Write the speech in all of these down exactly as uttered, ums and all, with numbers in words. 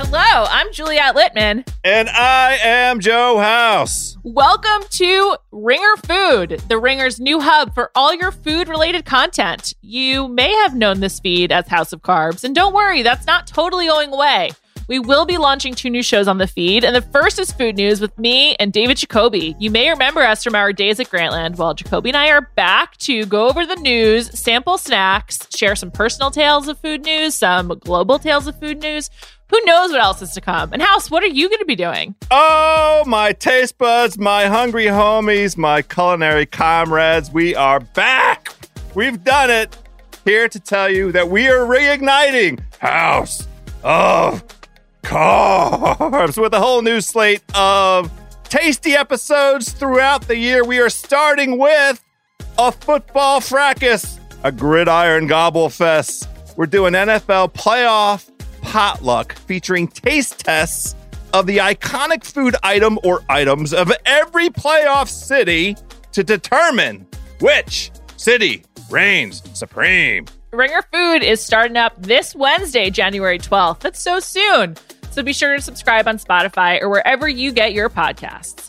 Hello, I'm Juliette Littman. And I am Joe House. Welcome to Ringer Food, the Ringer's new hub for all your food-related content. You may have known this feed as House of Carbs, and don't worry, that's not totally going away. We will be launching two new shows on the feed, and the first is Food News with me and David Jacoby. You may remember us from our days at Grantland. Well, Jacoby and I are back to go over the news, sample snacks, share some personal tales of food news, some global tales of food news. Who knows what else is to come? And House, what are you going to be doing? Oh, my taste buds, my hungry homies, my culinary comrades, we are back. We've done it. Here to tell you that we are reigniting House of Carbs with a whole new slate of tasty episodes throughout the year. We are starting with a football fracas, a gridiron gobble fest. We're doing N F L playoff potluck featuring taste tests of the iconic food item or items of every playoff city to determine which city reigns supreme. Ringer Food is starting up this Wednesday, January twelfth. That's so soon. So be sure to subscribe on Spotify or wherever you get your podcasts.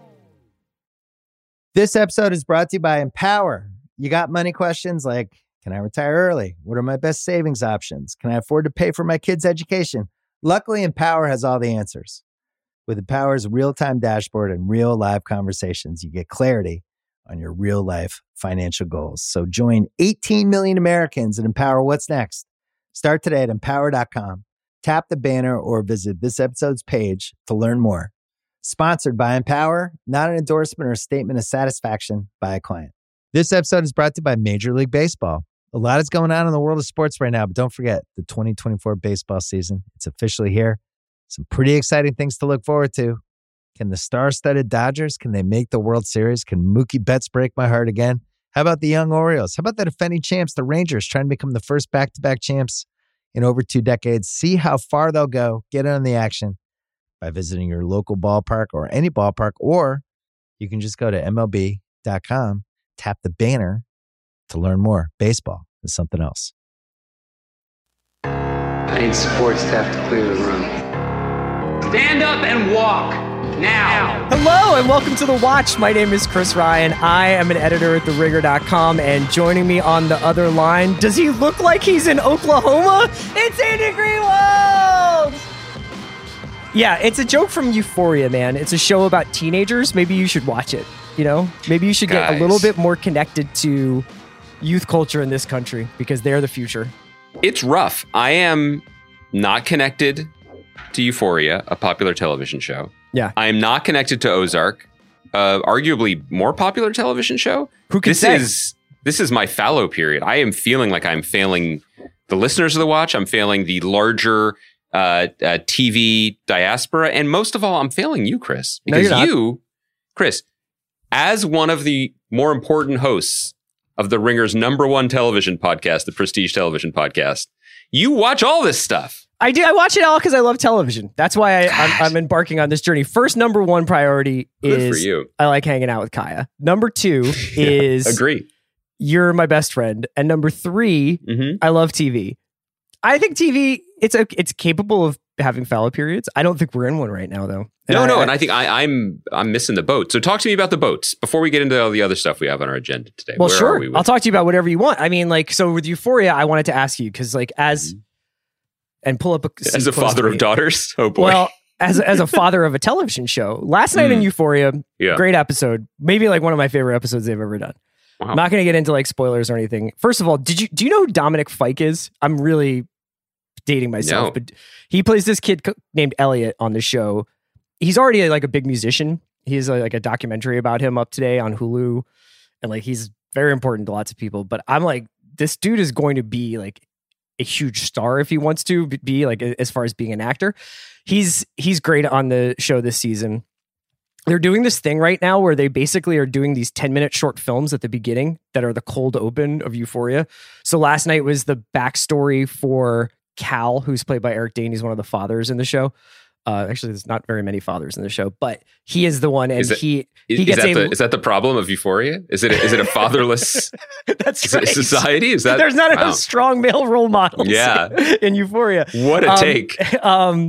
This episode is brought to you by Empower. You got money questions like, can I retire early? What are my best savings options? Can I afford to pay for my kids' education? Luckily, Empower has all the answers. With Empower's real-time dashboard and real live conversations, you get clarity on your real-life financial goals. So join eighteen million Americans and Empower what's next. Start today at empower dot com. Tap the banner or visit this episode's page to learn more. Sponsored by Empower, not an endorsement or a statement of satisfaction by a client. This episode is brought to you by Major League Baseball. A lot is going on in the world of sports right now, but don't forget the twenty twenty-four baseball season. It's officially here. Some pretty exciting things to look forward to. Can the star-studded Dodgers, can they make the World Series? Can Mookie Betts break my heart again? How about the young Orioles? How about the defending champs, the Rangers, trying to become the first back-to-back champs in over two decades? See how far they'll go. Get in on the action by visiting your local ballpark or any ballpark, or you can just go to M L B dot com, tap the banner to learn more. Baseball is something else. I need support staff to clear the room. Stand up and walk now. Hello and welcome to The Watch. My name is Chris Ryan. I am an editor at the ringer dot com, and joining me on the other line, does he look like he's in Oklahoma? It's Andy Greenwald! Yeah, it's a joke from Euphoria, man. It's a show about teenagers. Maybe you should watch it, you know? Maybe you should get Guys. a little bit more connected to youth culture in this country because they're the future. It's rough. I am not connected to Euphoria, a popular television show. Yeah. I am not connected to Ozark, uh, arguably more popular television show. Who can this say? is this is my fallow period. I am feeling like I'm failing the listeners of The Watch. I'm failing the larger uh, uh, T V diaspora, and most of all, I'm failing you, Chris, No, because you're not. you, Chris, as one of the more important hosts of the Ringer's number one television podcast, the Prestige Television Podcast, you watch all this stuff. I do. I watch it all because I love television. That's why I, I'm, I'm embarking on this journey. First, number one priority Good is for you. I like hanging out with Kaya. Number two is Agree. you're my best friend. And number three, Mm-hmm. I love T V. I think T V, it's a, it's capable of having fallow periods. I don't think we're in one right now, though. No, I, no, I, and I think I, I'm I'm missing the boat. So talk to me about the boats before we get into all the other stuff we have on our agenda today. Well, Where sure. are we with- I'll talk to you about whatever you want. I mean, like, so with Euphoria, I wanted to ask you because, like, as and pull up a as seat a close father to of me. daughters. Oh boy. Well, as as a father of a television show, last night in Mm. Euphoria, Yeah. great episode, maybe like one of my favorite episodes they've ever done. Wow. I'm not going to get into like spoilers or anything. First of all, did you do you know who Dominic Fike is? I'm really dating myself, No. but he plays this kid co- named Elliot on the show. He's already like a big musician. He's a, like a documentary about him up today on Hulu, and like he's very important to lots of people. But I'm like, this dude is going to be like a huge star if he wants to be, like, as far as being an actor. He's he's great on the show this season. They're doing this thing right now where they basically are doing these ten minute short films at the beginning that are the cold open of Euphoria. So last night was the backstory for Cal, who's played by Eric Dane. He's one of the fathers in the show. Uh, actually, there's not very many fathers in the show, but he is the one, and Is it- he is, he is gets that a. the, is that the problem of Euphoria? Is it a, is it a fatherless That's so- right. society? Is that There's not wow. a strong male role model. Yeah. in Euphoria. What a Um, take. Um,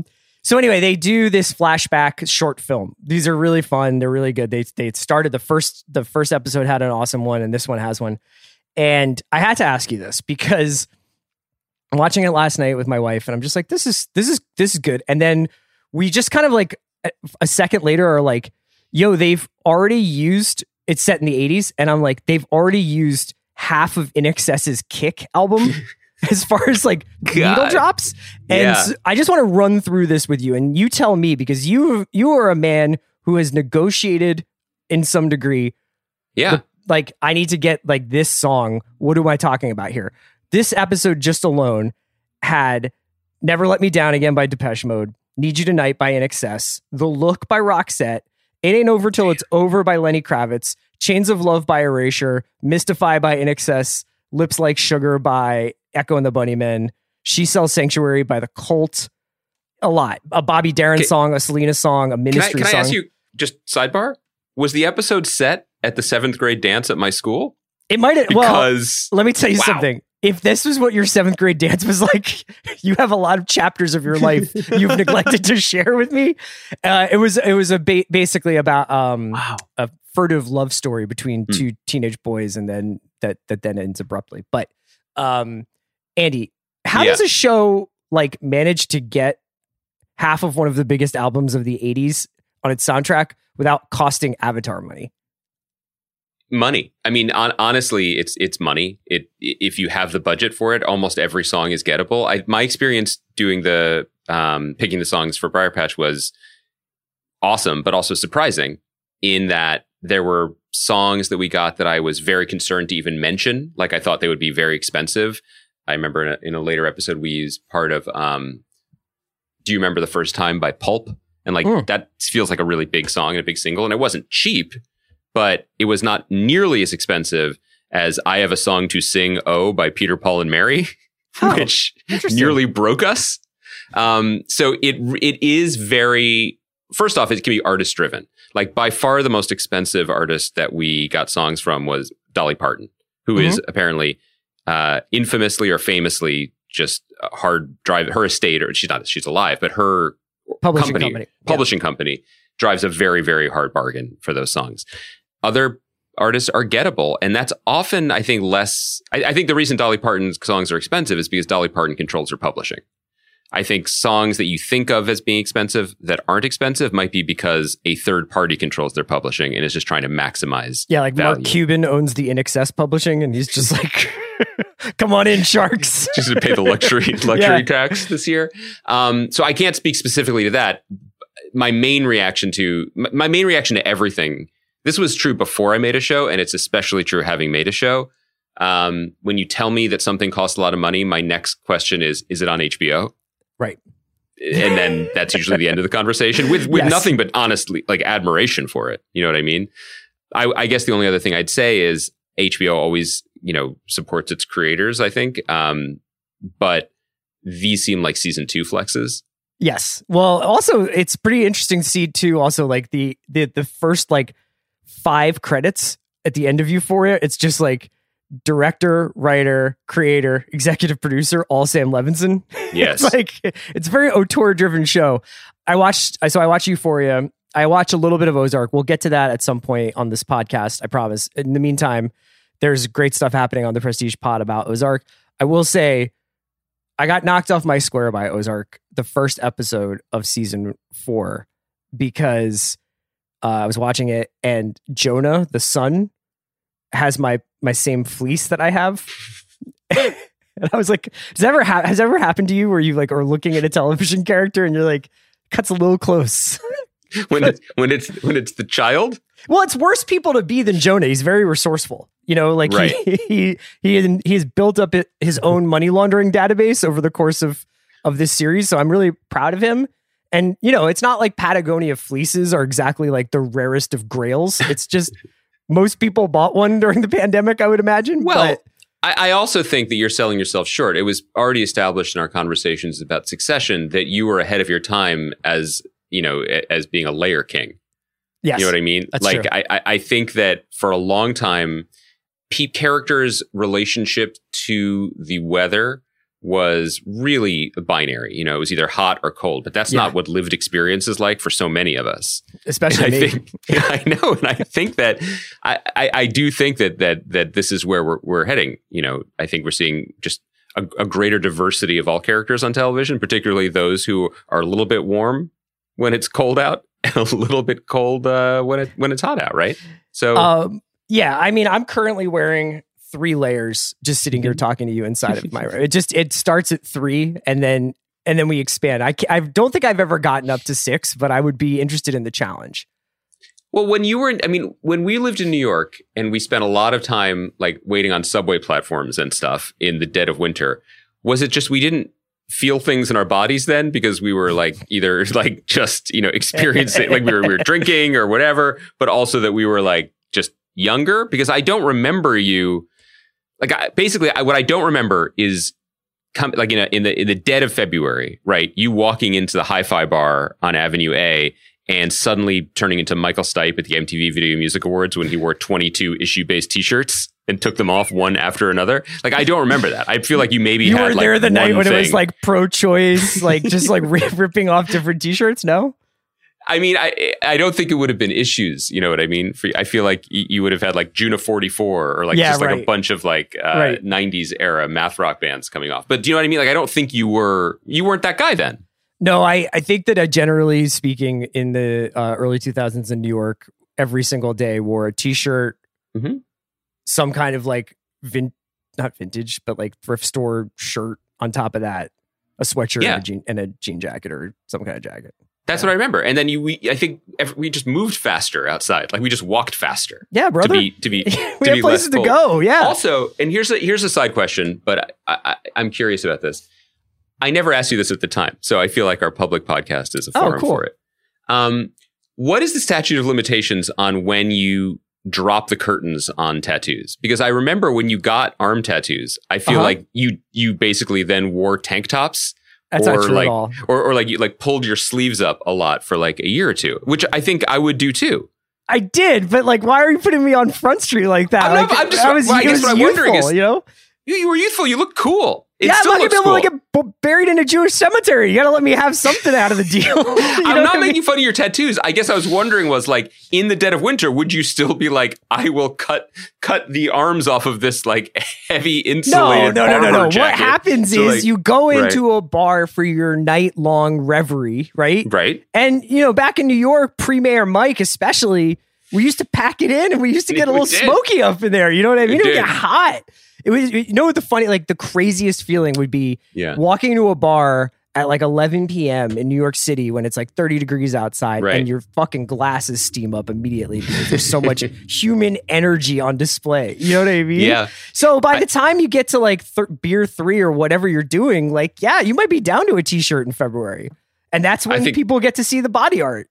So anyway, they do this flashback short film. These are really fun. They're really good. They they started the first the first episode had an awesome one, and this one has one. And I had to ask you this because I'm watching it last night with my wife, and I'm just like, this is this is this is good. And then we just kind of like a, a second later are like, yo, they've already used. It's set in the eighties, and I'm like, they've already used half of I N X S's Kick album. As far as like God. needle drops. And Yeah. so I just want to run through this with you, and you tell me, because you you are a man who has negotiated in some degree. Yeah. the- like I need to get like this song. What am I talking about here? This episode just alone had Never Let Me Down Again by Depeche Mode, Need You Tonight by I N X S, The Look by Roxette, It Ain't Over Till It's Over by Lenny Kravitz, Chains of Love by Erasure, Mystify by I N X S, Lips Like Sugar by Echo and the Bunnymen, She Sells Sanctuary by The Cult, a lot. A Bobby Darin Can- song, a Selena song, a Can I, Ministry can I song. ask you, just sidebar? Was the episode set at the seventh grade dance at my school? It might have, well, Because let me tell you wow. something. If this was what your seventh grade dance was like, you have a lot of chapters of your life you've neglected to share with me. Uh, it was it was a ba- basically about um, Wow. a furtive love story between Hmm. two teenage boys, and then that that then ends abruptly. But um, Andy, how Yeah. does a show like manage to get half of one of the biggest albums of the eighties on its soundtrack without costing Avatar money? money. I mean, on, honestly, it's it's money. It if you have the budget for it, almost every song is gettable. I, my experience doing the um, picking the songs for Briar Patch was awesome, but also surprising in that there were songs that we got that I was very concerned to even mention. Like I thought they would be very expensive. I remember in a, in a later episode we used part of um, Do You Remember the First Time by Pulp? And like Mm. that feels like a really big song and a big single, and it wasn't cheap, but it was not nearly as expensive as I Have a Song to Sing, Oh, by Peter, Paul, and Mary, Oh, which interesting. nearly broke us. Um, so it it is very, first off, it can be artist driven. Like by far the most expensive artist that we got songs from was Dolly Parton, who is apparently uh, infamously or famously just a hard drive. Her estate, or she's not, she's alive, but her Publishing company, company. Yeah. publishing company drives a very, very hard bargain for those songs. Other artists are gettable, and that's often, I think, less. I, I think the reason Dolly Parton's songs are expensive is because Dolly Parton controls her publishing. I think songs that you think of as being expensive that aren't expensive might be because a third party controls their publishing and is just trying to maximize. Yeah, like Mark value. Cuban owns the I N X S publishing, and he's just like, "Come on in, sharks." Just to pay the luxury luxury Yeah. tax this year. Um, so I can't speak specifically to that. My main reaction to my my main reaction to everything. This was true before I made a show, and it's especially true having made a show. Um, when you tell me that something costs a lot of money, my next question is: is it on H B O? Right. And then that's usually the end of the conversation with with Yes. nothing but honestly like admiration for it. You know what I mean? I, I guess the only other thing I'd say is H B O always, you know, supports its creators, I think. Um, but these seem like season two flexes. Yes. Well, also, it's pretty interesting to see too. Also, like the the the first like five credits at the end of Euphoria, it's just like director, writer, creator, executive producer, all Sam Levinson. Yes. It's like it's a very auteur driven show. I watched so I watched Euphoria. I watched a little bit of Ozark. We'll get to that at some point on this podcast, I promise. In the meantime, there's great stuff happening on the Prestige Pod about Ozark. I will say I got knocked off my square by Ozark, the first episode of season four, because uh, I was watching it and Jonah, the son, has my my same fleece that I have. And I was like, does that ever ha- has it ever happened to you where you like are looking at a television character and you're like, cuts a little close? when it's when it's when it's the child. Well, it's worse people to be than Jonah. He's very resourceful. You know, like Right. he he he he's built up it- his own money laundering database over the course of of this series. So I'm really proud of him. And you know, it's not like Patagonia fleeces are exactly like the rarest of grails. It's just most people bought one during the pandemic, I would imagine. Well, but I, I also think that you're selling yourself short. It was already established in our conversations about Succession that you were ahead of your time as, you know, a- as being a layer king. yes, You know what I mean? That's like true. I, I I think that for a long time, pe- characters' relationship to the weather was really binary. You know, it was either hot or cold, but that's Yeah. not what lived experience is like for so many of us. Especially And I me. think, I know, and I think that I, I, I do think that that that this is where we're we're heading. You know, I think we're seeing just a, a greater diversity of all characters on television, particularly those who are a little bit warm when it's cold out and a little bit cold uh, when it when it's hot out, right? So Um, yeah, I mean, I'm currently wearing three layers just sitting here talking to you inside of my room. It just it starts at three and then and then we expand. I ca- I don't think I've ever gotten up to six, but I would be interested in the challenge. Well, when you were in, I mean, when we lived in New York and we spent a lot of time like waiting on subway platforms and stuff in the dead of winter, was it just we didn't feel things in our bodies then because we were like either like just, you know, experiencing like we were we were drinking or whatever, but also that we were like just younger? Because I don't remember you like I, basically I, what I don't remember is come like in a, in the in the dead of February, right? You walking into the Hi-Fi bar on Avenue A and suddenly turning into Michael Stipe at the M T V Video Music Awards when he wore twenty-two issue-based T-shirts and took them off one after another. Like, I don't remember that. I feel like you maybe You had were like there the night one when it was thing. like pro-choice, like just like ri- ripping off different T-shirts. No, I mean, I I don't think it would have been issues. You know what I mean? For, I feel like y- you would have had like June of forty-four or like Yeah, just like a right. bunch of like uh, Right. nineties era math rock bands coming off. But do you know what I mean? Like, I don't think you were you weren't that guy then. no. I I think that I generally speaking in the uh, early two thousands in New York, every single day wore a T-shirt, Mhm. some kind of like vin not vintage, but like thrift store shirt on top of that, a sweatshirt Yeah. and, a jean, and a jean jacket or some kind of jacket. That's what I remember. And then you, we, I think ev- we just moved faster outside. Like we just walked faster Yeah, brother. to be to be we to have be less places to cold. go. Yeah. Also, and here's a here's a side question, but I, I, I'm curious about this. I never asked you this at the time, so I feel like our public podcast is a Oh, forum cool. for it. Um, what is the statute of limitations on when you drop the curtains on tattoos? Because I remember when you got arm tattoos, I feel Uh-huh. like you you basically then wore tank tops. That's or not true like, at all. Or, or like you like pulled your sleeves up a lot for like a year or two, which I think I would do too. I did, but like, why are you putting me on Front Street like that? I'm not- Like, I'm just- I was, well, I it guess was what I'm wondering youthful, is- you know? You, you were youthful. You look cool. It Yeah, I'm still not gonna looks be able cool. to get b- buried in a Jewish cemetery. You gotta let me have something out of the deal. You I'm know not what I mean? making fun of your tattoos. I guess I was wondering was like in the dead of winter, would you still be like, I will cut cut the arms off of this like heavy No, insulated no, no, no, no. armor What jacket? happens So, is like- you go right. into a bar for your night long reverie, right? Right? And you know, back in New York, pre-Mayor Mike especially, we used to pack it in and we used to get a We little did. smoky up in there. You know what I mean? We It would did. get hot. It was, you know what the funny, like the craziest feeling would be Yeah. walking into a bar at like eleven p.m. in New York City when it's like thirty degrees outside Right. and your fucking glasses steam up immediately because there's so much human energy on display. You know what I mean? Yeah. So by the time you get to like th- beer three or whatever you're doing, like, yeah, you might be down to a t-shirt in February. And that's when think- people get to see the body art.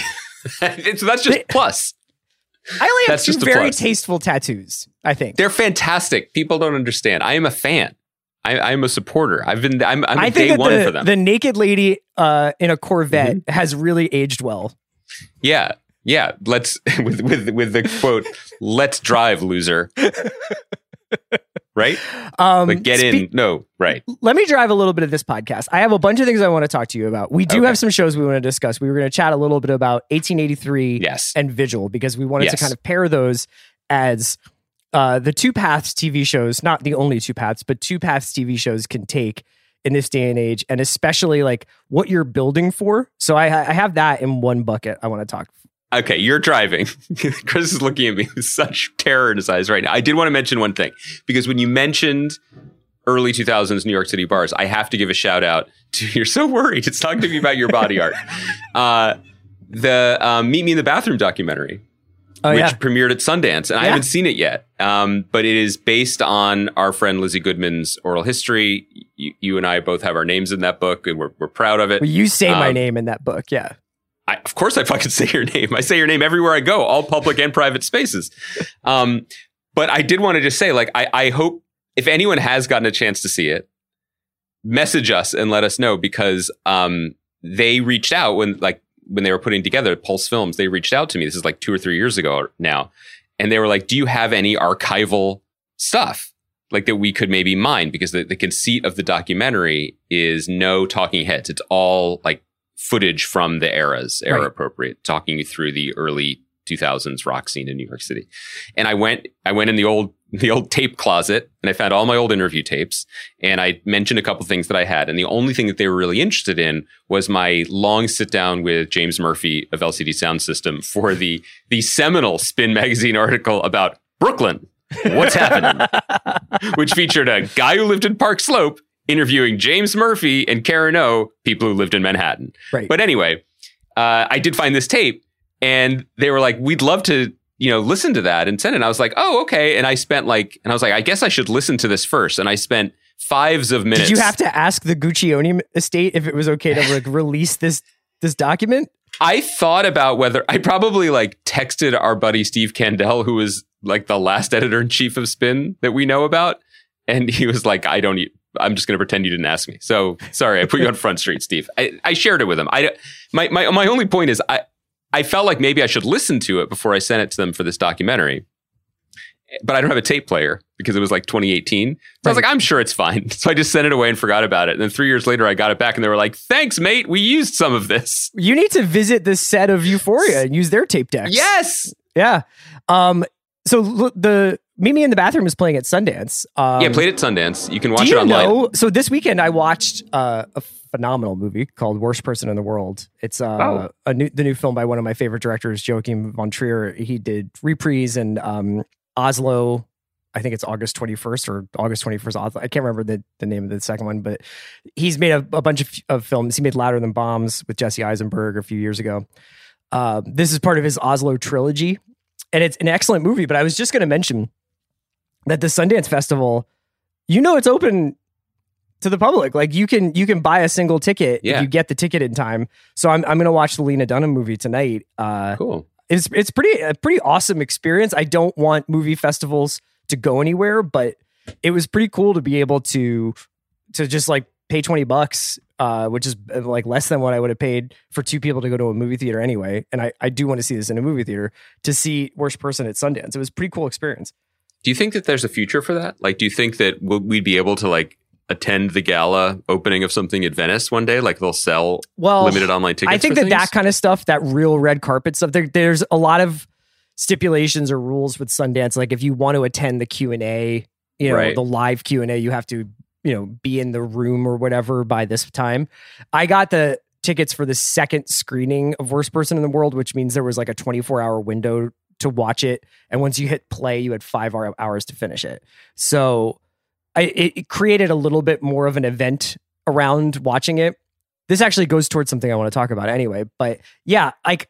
so that's just plus. I only have That's two just a very plus. tasteful tattoos, I think. They're fantastic. People don't understand. I am a fan. I, I'm a supporter. I've been. I'm, I'm I a think day that one the, for them. the naked lady uh, in a Corvette Mm-hmm. has really aged well. yeah, yeah. Let's with with with the quote. Let's drive, loser. Right? Um, Like get spe- in. No, right. Let me drive a little bit of this podcast. I have a bunch of things I want to talk to you about. We do Okay. have some shows we want to discuss. We were going to chat a little bit about eighteen eighty-three Yes. and Vigil because we wanted to Yes. kind of pair those as uh, the two paths T V shows, not the only two paths, but two paths T V shows can take in this day and age, and especially like what you're building for. So I, I have that in one bucket I want to talk. Okay, you're driving. Chris is looking at me with such terror in his eyes right now. I did want to mention one thing because when you mentioned early two thousands New York City bars, I have to give a shout out to. You're so worried. It's talking to me about your body art. Uh, the um, Meet Me in the Bathroom documentary, Oh which yeah, premiered at Sundance, and I Yeah. haven't seen it yet. Um, but it is based on our friend Lizzie Goodman's oral history. You, you and I both have our names in that book, and we're we're proud of it. well, you say my Um, name in that book. Yeah. I, of course, I fucking say your name. I say your name everywhere I go, all public and private spaces. Um, but I did want to just say, like, I, I hope if anyone has gotten a chance to see it, message us and let us know because um, they reached out when, like, when they were putting together Pulse Films. They reached out to me. This is like two or three years ago now, and they were like, "Do you have any archival stuff? like that we could maybe mine, because the, the conceit of the documentary is no talking heads. It's all like footage from the eras, era Right. appropriate, talking you through the early two thousands rock scene in New York City. And I went, I went in the old, the old tape closet, and I found all my old interview tapes, and I mentioned a couple things that I had. And the only thing that they were really interested in was my long sit down with James Murphy of L C D Sound System for the, the seminal Spin magazine article about Brooklyn. What's happening? Which featured a guy who lived in Park Slope interviewing James Murphy and Karen O, people who lived in Manhattan. Right. But anyway, uh, I did find this tape, and they were like, we'd love to, you know, listen to that and send it. And I was like, oh, okay. And I spent like, and I was like, I guess I should listen to this first. And I spent fives of minutes. Did you have to ask the Guccione estate if it was okay to like release this this document? I thought about whether I probably like texted our buddy Steve Kandel, who was like the last editor in chief of Spin that we know about. And he was like, I don't, e- I'm just going to pretend you didn't ask me. So sorry, I put you on Front Street, Steve. I, I shared it with him. I, my, my, my only point is I, I felt like maybe I should listen to it before I sent it to them for this documentary. But I don't have a tape player because it was like twenty eighteen. So I was like, I'm sure it's fine. So I just sent it away and forgot about it. And then three years later, I got it back and they were like, thanks, mate. We used some of this. You need to visit the set of Euphoria and use their tape decks. Yes. Yeah. Um, so look, the Meet Me in the Bathroom is playing at Sundance. Um, Yeah, played at Sundance. You can watch do it you online. know? So this weekend I watched uh, a phenomenal movie called Worst Person in the World. It's uh, Oh. a new the new film by one of my favorite directors, Joachim von Trier. He did Reprise and um, Oslo. I think it's August twenty-first or August twenty-first. I can't remember the, the name of the second one, but he's made a, a bunch of, of films. He made Louder Than Bombs with Jesse Eisenberg a few years ago. Uh, this is part of his Oslo trilogy, and it's an excellent movie. But I was just going to mention that the Sundance Festival, you know, it's open to the public. Like you can you can buy a single ticket Yeah. if you get the ticket in time. So I'm I'm going to watch the Lena Dunham movie tonight. Uh, Cool. it's it's pretty a pretty awesome experience. I don't want movie festivals to go anywhere, but it was pretty cool to be able to to just like pay twenty bucks, uh, which is uh, like less than what I would have paid for two people to go to a movie theater anyway. And I, I do want to see this in a movie theater, to see Worst Person at Sundance. It was a pretty cool experience. Do you think that there's a future for that? Like, do you think that we'll, we'd be able to like attend the gala opening of something at Venice one day? Like they'll sell Well, limited online tickets. I think for that that things? kind of stuff, that real red carpet stuff, there, there's a lot of stipulations or rules with Sundance. Like if you want to attend the Q and A, you know, Right. the live Q and A, you have to, you know, be in the room or whatever by this time. I got the tickets for the second screening of Worst Person in the World, which means there was like a twenty-four hour window to watch it. And once you hit play, you had five hour- hours to finish it. So I, it, it created a little bit more of an event around watching it. This actually goes towards something I want to talk about anyway. But yeah, like,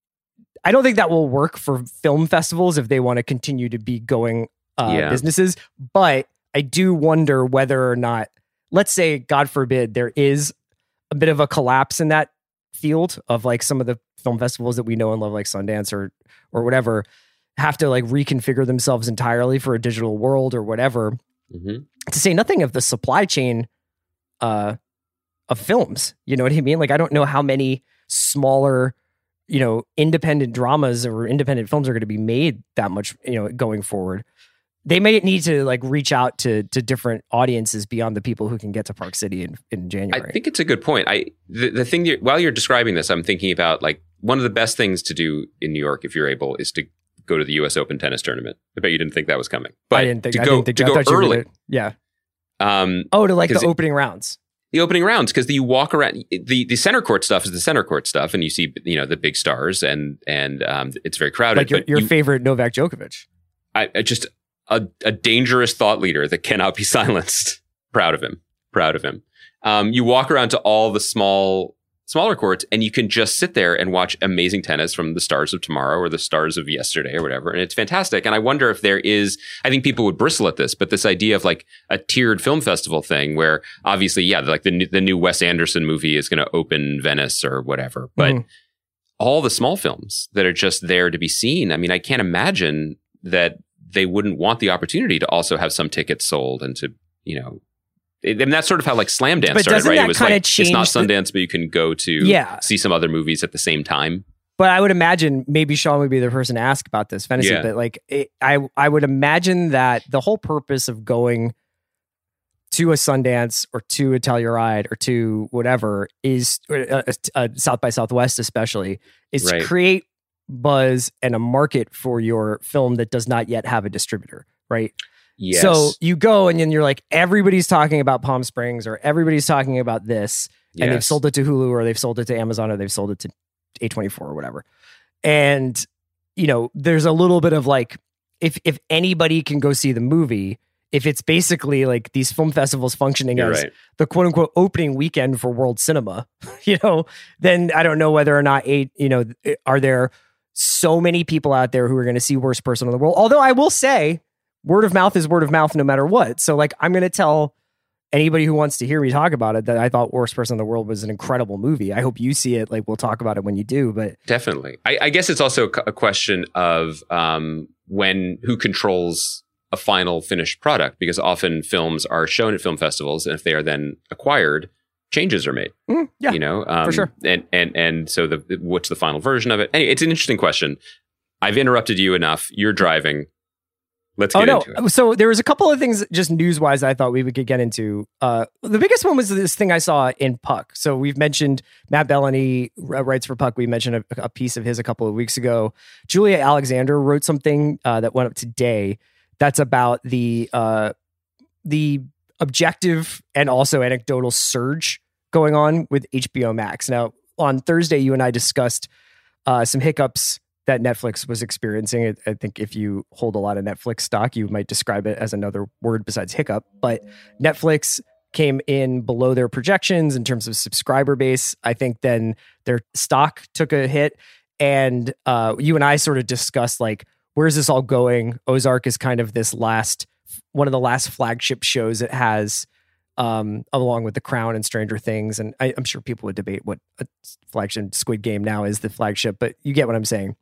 I don't think that will work for film festivals if they want to continue to be going uh, Yeah. businesses. But I do wonder whether or not, let's say, God forbid, there is a bit of a collapse in that field of like some of the film festivals that we know and love, like Sundance or or whatever, have to like reconfigure themselves entirely for a digital world or whatever. Mhm. To say nothing of the supply chain uh, of films. You know what I mean? Like, I don't know how many smaller, you know, independent dramas or independent films are going to be made that much, you know, going forward. They may need to like reach out to to different audiences beyond the people who can get to Park City in, in January. I think it's a good point. I the, the thing you while you're describing this, I'm thinking about like one of the best things to do in New York, if you're able, is to go to the U S Open tennis tournament. I bet you didn't think that was coming, but I didn't think to I go didn't think to I go thought you were early, gonna- yeah. um, Oh, to like the 'cause it- opening rounds. the opening rounds, because you walk around the the center court stuff is the center court stuff, and you see you know the big stars, and and um, it's very crowded. Like your, but your you- favorite Novak Djokovic. I, I just a, a dangerous thought leader that cannot be silenced. Proud of him. Proud of him. Um, you walk around to all the small, smaller courts, and you can just sit there and watch amazing tennis from the stars of tomorrow or the stars of yesterday or whatever. And it's fantastic. And I wonder if there is, I think people would bristle at this, but this idea of like a tiered film festival thing where obviously, yeah, like the, new- the new Wes Anderson movie is going to open Venice or whatever. But Mhm. all the small films that are just there to be seen, I mean, I can't imagine that they wouldn't want the opportunity to also have some tickets sold and to, you know, it, and that's sort of how like Slam Dance But started, doesn't right? that It was kinda like, it's not change the- Sundance, but you can go to Yeah. see some other movies at the same time. But I would imagine maybe Sean would be the person to ask about this fantasy. Yeah. But like, it, I I would imagine that the whole purpose of going to a Sundance or to a Telluride or to whatever is uh, uh, South by Southwest, especially, is Right. to create buzz and a market for your film that does not yet have a distributor, right? Yes. So you go and then you're like, everybody's talking about Palm Springs or everybody's talking about this, and they've Yes. sold it to Hulu or they've sold it to Amazon or they've sold it to A twenty-four or whatever. And, you know, there's a little bit of like, if if anybody can go see the movie, if it's basically like these film festivals functioning You're as right. the quote unquote opening weekend for world cinema, you know, then I don't know whether or not eight, you know, are there so many people out there who are going to see Worst Person in the World? Although I will say, word of mouth is word of mouth no matter what. So like, I'm going to tell anybody who wants to hear me talk about it that I thought Worst Person in the World was an incredible movie. I hope you see it. Like, we'll talk about it when you do, but Definitely. I, I guess it's also a question of um, when who controls a final finished product, because often films are shown at film festivals, and if they are then acquired, changes are made. mm, yeah, You know, um, for sure. And and and so the what's the final version of it? Anyway, it's an interesting question. I've interrupted you enough. You're driving. Let's get oh no! into it. So there was a couple of things just news wise I thought we could get into. Uh, the biggest one was this thing I saw in Puck. So we've mentioned Matt Bellany writes for Puck. We mentioned a, a piece of his a couple of weeks ago. Julia Alexander wrote something uh, that went up today. That's about the uh, the objective and also anecdotal surge going on with H B O Max. Now on Thursday, you and I discussed uh, some hiccups that Netflix was experiencing. I think if you hold a lot of Netflix stock, you might describe it as another word besides hiccup. But Netflix came in below their projections in terms of subscriber base. I think then their stock took a hit. And uh, you and I sort of discussed, like, where's this all going? Ozark is kind of this last, one of the last flagship shows it has, um, along with The Crown and Stranger Things. And I, I'm sure people would debate what a flagship. Squid Game now is the flagship, but you get what I'm saying.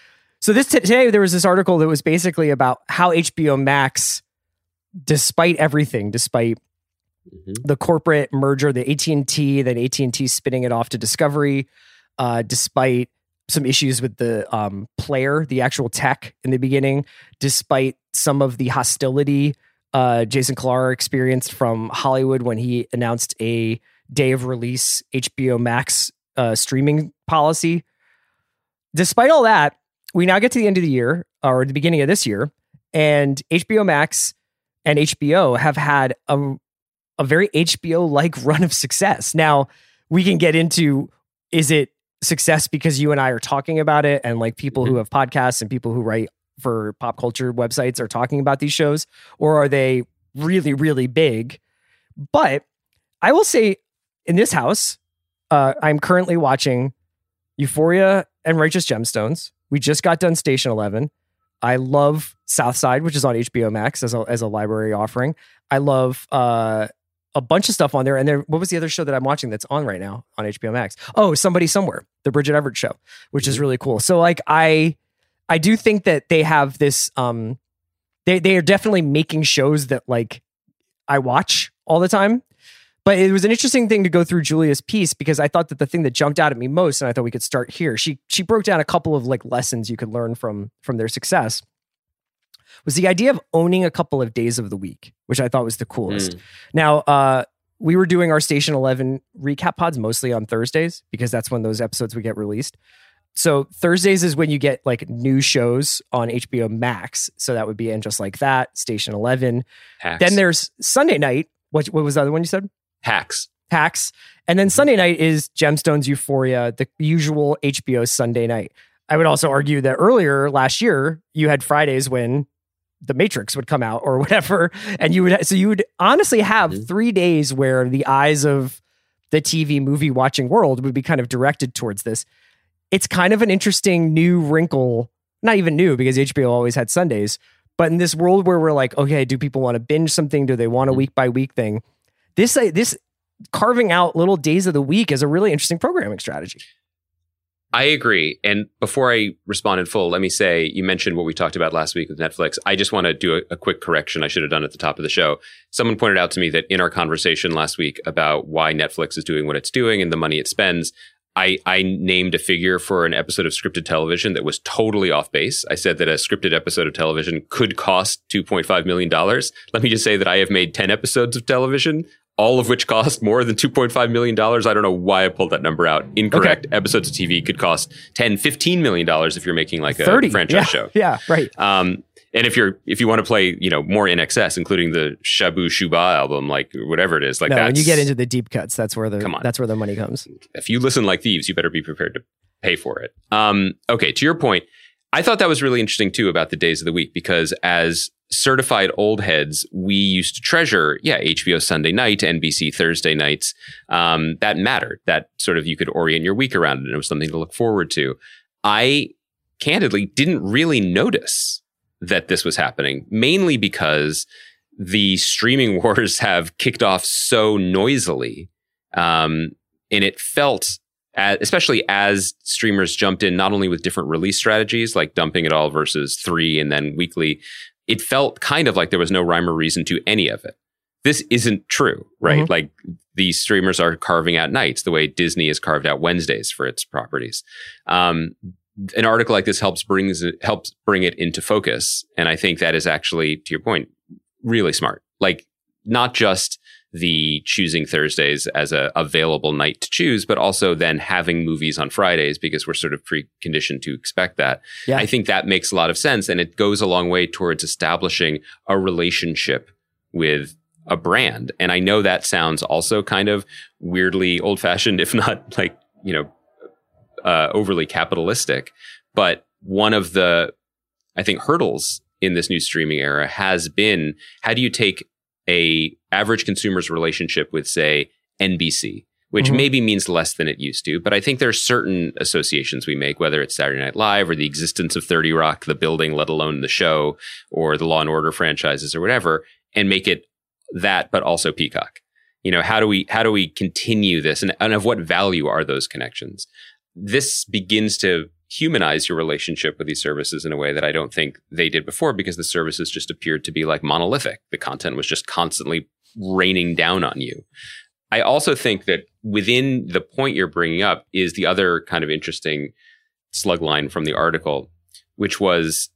So this t- today, there was this article that was basically about how H B O Max, despite everything, despite Mhm. the corporate merger, the A T and T, then A T and T spinning it off to Discovery, uh, despite some issues with the um, player, the actual tech in the beginning, despite some of the hostility uh, Jason Kilar experienced from Hollywood when he announced a day of release H B O Max uh, streaming policy. Despite all that, we now get to the end of the year, or the beginning of this year, and H B O Max and H B O have had a, a very H B O-like run of success. Now, we can get into, is it success because you and I are talking about it, and like people Mm-hmm. who have podcasts and people who write for pop culture websites are talking about these shows, or are they really, really big? But I will say, in this house, uh, I'm currently watching Euphoria and Righteous Gemstones. We just got done Station eleven. I love Southside, which is on H B O Max as a, as a library offering. I love uh, a bunch of stuff on there. And there, what was the other show that I'm watching that's on right now on H B O Max? Oh, Somebody Somewhere, the Bridget Everett show, which is really cool. So like, I, I do think that they have this, um, they, they are definitely making shows that like I watch all the time. But it was an interesting thing to go through Julia's piece, because I thought that the thing that jumped out at me most, and I thought we could start here, she she broke down a couple of like lessons you could learn from from their success, was the idea of owning a couple of days of the week, which I thought was the coolest. Mm. Now, uh, we were doing our Station eleven recap pods mostly on Thursdays, because that's when those episodes would get released. So Thursdays is when you get like new shows on H B O Max. So that would be And Just Like That, Station eleven. Hacks. Then there's Sunday night. What, what was the other one you said? Hacks. Hacks. And then Sunday night is Gemstones, Euphoria, the usual H B O Sunday night. I would also argue that earlier last year, you had Fridays when The Matrix would come out or whatever. And you would, so you would honestly have Mhm. three days where the eyes of the T V movie watching world would be kind of directed towards this. It's kind of an interesting new wrinkle, not even new because H B O always had Sundays, but in this world where we're like, okay, do people want to binge something? Do they want a week by week thing? This, uh, this carving out little days of the week is a really interesting programming strategy. I agree. And before I respond in full, let me say, you mentioned what we talked about last week with Netflix. I just want to do a, a quick correction I should have done at the top of the show. Someone pointed out to me that in our conversation last week about why Netflix is doing what it's doing and the money it spends, I, I named a figure for an episode of scripted television that was totally off base. I said that a scripted episode of television could cost two point five million dollars. Let me just say that I have made ten episodes of television, all of which cost more than two point five million dollars. I don't know why I pulled that number out. Incorrect. Okay. Episodes of T V could cost ten, fifteen million dollars if you're making like a thirty franchise yeah, show. Yeah, right. Um, and if you're if you want to play, you know, more in excess, including the Shabu Shuba album, like whatever it is, like no, that's, when you get into the deep cuts, that's where the come on. that's where the money comes. If you listen like thieves, you better be prepared to pay for it. Um, okay, to your point, I thought that was really interesting too about the days of the week, because as certified old heads, we used to treasure, yeah, H B O Sunday night, N B C Thursday nights. Um, that mattered. That sort of you could orient your week around it, and it was something to look forward to. I candidly didn't really notice that this was happening, mainly because the streaming wars have kicked off so noisily. Um, and it felt, as, especially as streamers jumped in, not only with different release strategies, like dumping it all versus three and then weekly, it felt kind of like there was no rhyme or reason to any of it. This isn't true, right? Mm-hmm. Like these streamers are carving out nights the way Disney has carved out Wednesdays for its properties. Um, An article like this helps brings it, helps bring it into focus. And I think that is actually, to your point, really smart. Like not just the choosing Thursdays as a available night to choose, but also then having movies on Fridays because we're sort of preconditioned to expect that. Yeah. I think that makes a lot of sense. And it goes a long way towards establishing a relationship with a brand. And I know that sounds also kind of weirdly old fashioned, if not like, you know, Uh, overly capitalistic, but one of the, I think, hurdles in this new streaming era has been, how do you take a average consumer's relationship with, say, N B C, which mm-hmm. maybe means less than it used to, but I think there are certain associations we make, whether it's Saturday Night Live or the existence of thirty Rock, the building, let alone the show, or the Law and Order franchises or whatever, and make it that, but also Peacock. You know, how do we how do we continue this, and, and of what value are those connections? This begins to humanize your relationship with these services in a way that I don't think they did before, because the services just appeared to be like monolithic. The content was just constantly raining down on you. I also think that within the point you're bringing up is the other kind of interesting slug line from the article, which was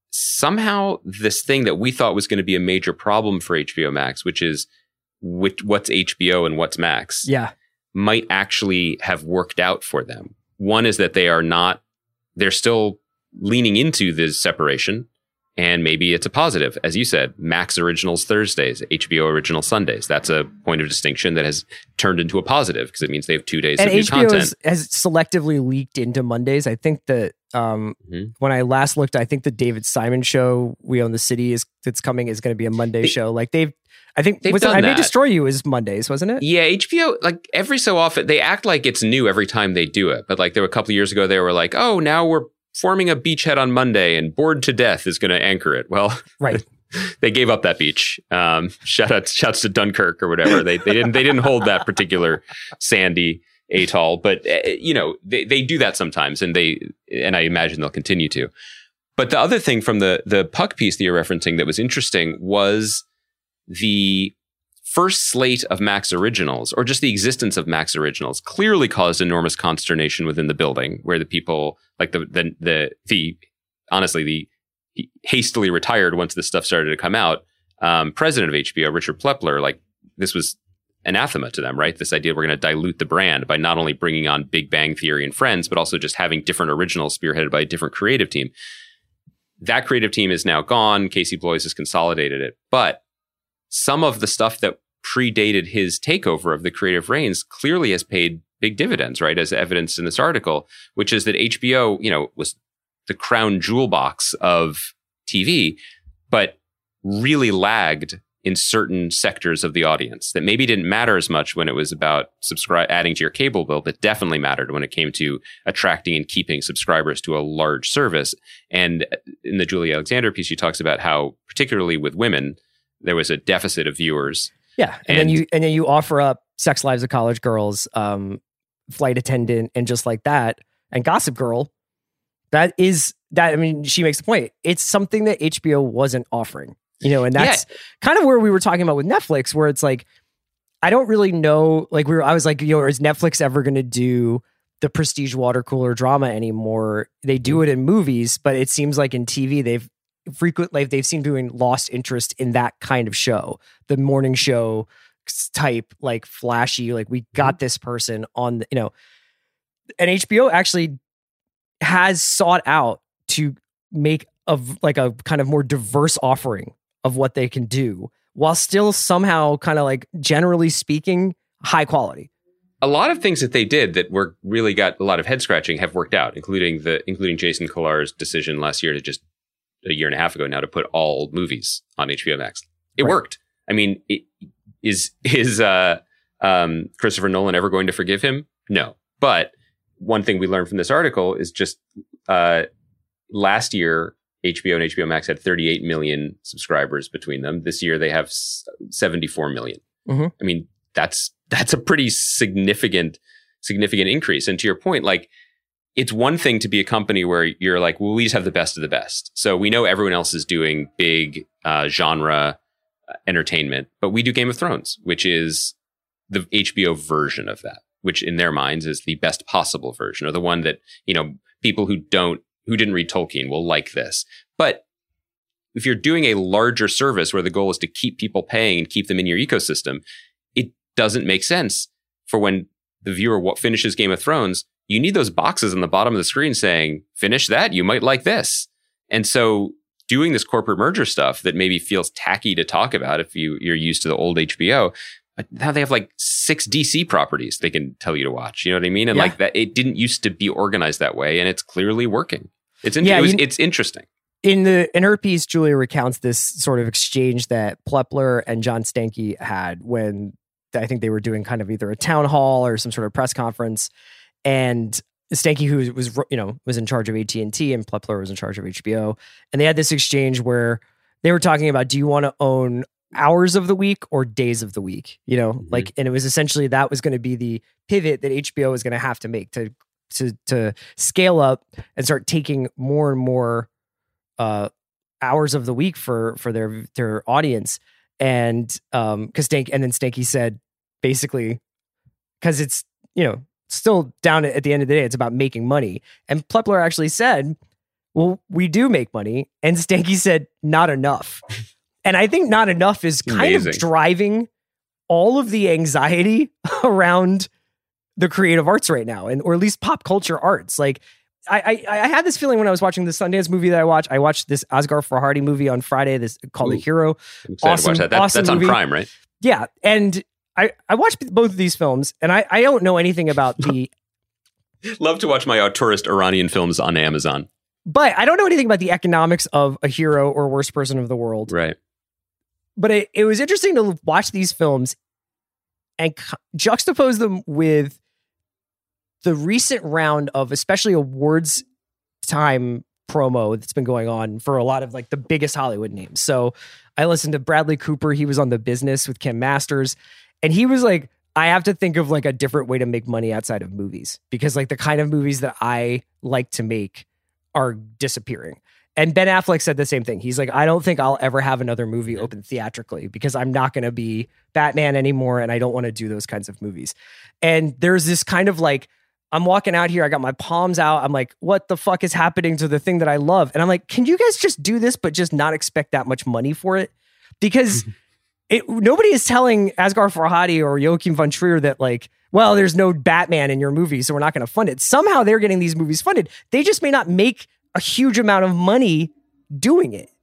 somehow this thing that we thought was going to be a major problem for H B O Max, which is which, what's H B O and what's Max, yeah, might actually have worked out for them. One is that they are not, they're still leaning into this separation, and maybe it's a positive. As you said, Max Originals Thursdays, H B O Original Sundays. That's a point of distinction that has turned into a positive, because it means they have two days and of new H B O content. Is, has selectively leaked into Mondays. I think that um, mm-hmm. when I last looked, I think the David Simon show, We Own the City, is that's coming is going to be a Monday they, show. Like they've, I think was it, I May Destroy You is Mondays, wasn't it? Yeah, H B O, like every so often, they act like it's new every time they do it. But like there were a couple of years ago, they were like, oh, now we're forming a beachhead on Monday and Bored to Death is going to anchor it. Well, right. They gave up that beach. Um, shout out, shouts to Dunkirk or whatever. They they didn't they didn't hold that particular sandy atoll, but uh, you know they they do that sometimes, and they and I imagine they'll continue to. But the other thing from the the Puck piece that you're referencing that was interesting was the first slate of Max Originals, or just the existence of Max Originals, clearly caused enormous consternation within the building, where the people like the the the, the honestly the hastily retired once this stuff started to come out. Um, president of H B O, Richard Plepler, like this was anathema to them, right? This idea we're going to dilute the brand by not only bringing on Big Bang Theory and Friends, but also just having different originals spearheaded by a different creative team. That creative team is now gone. Casey Bloys has consolidated it, but some of the stuff that predated his takeover of the creative reins clearly has paid big dividends, right? As evidenced in this article, which is that H B O, you know, was the crown jewel box of T V, but really lagged in certain sectors of the audience that maybe didn't matter as much when it was about subscribe adding to your cable bill, but definitely mattered when it came to attracting and keeping subscribers to a large service. And in the Julie Alexander piece, she talks about how, particularly with women, there was a deficit of viewers. Yeah, and, and then you and then you offer up Sex Lives of College Girls, um, Flight Attendant, and just like that, and Gossip Girl. That is that. I mean, she makes the point. It's something that H B O wasn't offering, you know, and that's yeah. kind of where we were talking about with Netflix, where it's like, I don't really know. Like we were, I was like, yo, is Netflix ever going to do the prestige water cooler drama anymore. They do it in movies, but it seems like in T V they've frequently they've seemed doing lost interest in that kind of show, the morning show type, like flashy, like we got this person on the, you know, and H B O actually has sought out to make a like a kind of more diverse offering of what they can do while still somehow kind of like generally speaking high quality. A lot of things that they did that were really got a lot of head scratching have worked out, including the including Jason Kilar's decision last year to just a year and a half ago now to put all movies on H B O Max. It right. worked. I mean, it, is is uh, um, Christopher Nolan ever going to forgive him? No. But one thing we learned from this article is just uh, last year, H B O and H B O Max had thirty-eight million subscribers between them. This year, they have seventy-four million. Mm-hmm. I mean, that's that's a pretty significant significant increase. And to your point, like, it's one thing to be a company where you're like, well, we just have the best of the best. So we know everyone else is doing big uh, genre uh, entertainment, but we do Game of Thrones, which is the H B O version of that, which in their minds is the best possible version, or the one that, you know, people who don't, who didn't read Tolkien will like this. But if you're doing a larger service where the goal is to keep people paying and keep them in your ecosystem, it doesn't make sense for when the viewer what finishes Game of Thrones, you need those boxes on the bottom of the screen saying, finish that, you might like this. And so doing this corporate merger stuff that maybe feels tacky to talk about if you, you're used to the old H B O, but now they have like six D C properties they can tell you to watch. You know what I mean? And yeah. like that, it didn't used to be organized that way, and it's clearly working. It's in- yeah, it was, you, it's interesting. In the in her piece, Julia recounts this sort of exchange that Plepler and John Stankey had when I think they were doing kind of either a town hall or some sort of press conference. And Stankey, who was, you know, was in charge of A T and T, and Plepler was in charge of H B O. And they had this exchange where they were talking about, do you want to own hours of the week or days of the week? You know, mm-hmm. like, and it was essentially, that was going to be the pivot that H B O was going to have to make to, to, to scale up and start taking more and more uh, hours of the week for, for their, their audience. And, um, cause Stank, and then Stankey said, basically, cause it's, you know, still down at the end of the day, it's about making money. And Plepler actually said, well, we do make money. And Stankey said, not enough. And I think not enough is kind Amazing. Of driving all of the anxiety around the creative arts right now, and or at least pop culture arts. Like I, I, I had this feeling when I was watching the Sundance movie that I watched. I watched this Asghar Farhadi movie on Friday, this called Ooh, The Hero. I'm excited awesome, to watch that. that awesome that's movie. On Prime, right? Yeah. And I, I watched both of these films, and I, I don't know anything about the... Love to watch my uh, tourist Iranian films on Amazon. But I don't know anything about the economics of A Hero or Worst Person of the World. Right. But it, it was interesting to watch these films and juxtapose them with the recent round of especially awards time promo that's been going on for a lot of like the biggest Hollywood names. So I listened to Bradley Cooper. He was on The Business with Kim Masters. And he was like, I have to think of like a different way to make money outside of movies, because like the kind of movies that I like to make are disappearing. And Ben Affleck said the same thing. He's like, I don't think I'll ever have another movie open theatrically because I'm not going to be Batman anymore. And I don't want to do those kinds of movies. And there's this kind of like, I'm walking out here, I got my palms out. I'm like, what the fuck is happening to the thing that I love? And I'm like, can you guys just do this, but just not expect that much money for it? Because it, nobody is telling Asghar Farhadi or Joachim von Trier that like, well, there's no Batman in your movie, so we're not going to fund it. Somehow they're getting these movies funded. They just may not make a huge amount of money doing it.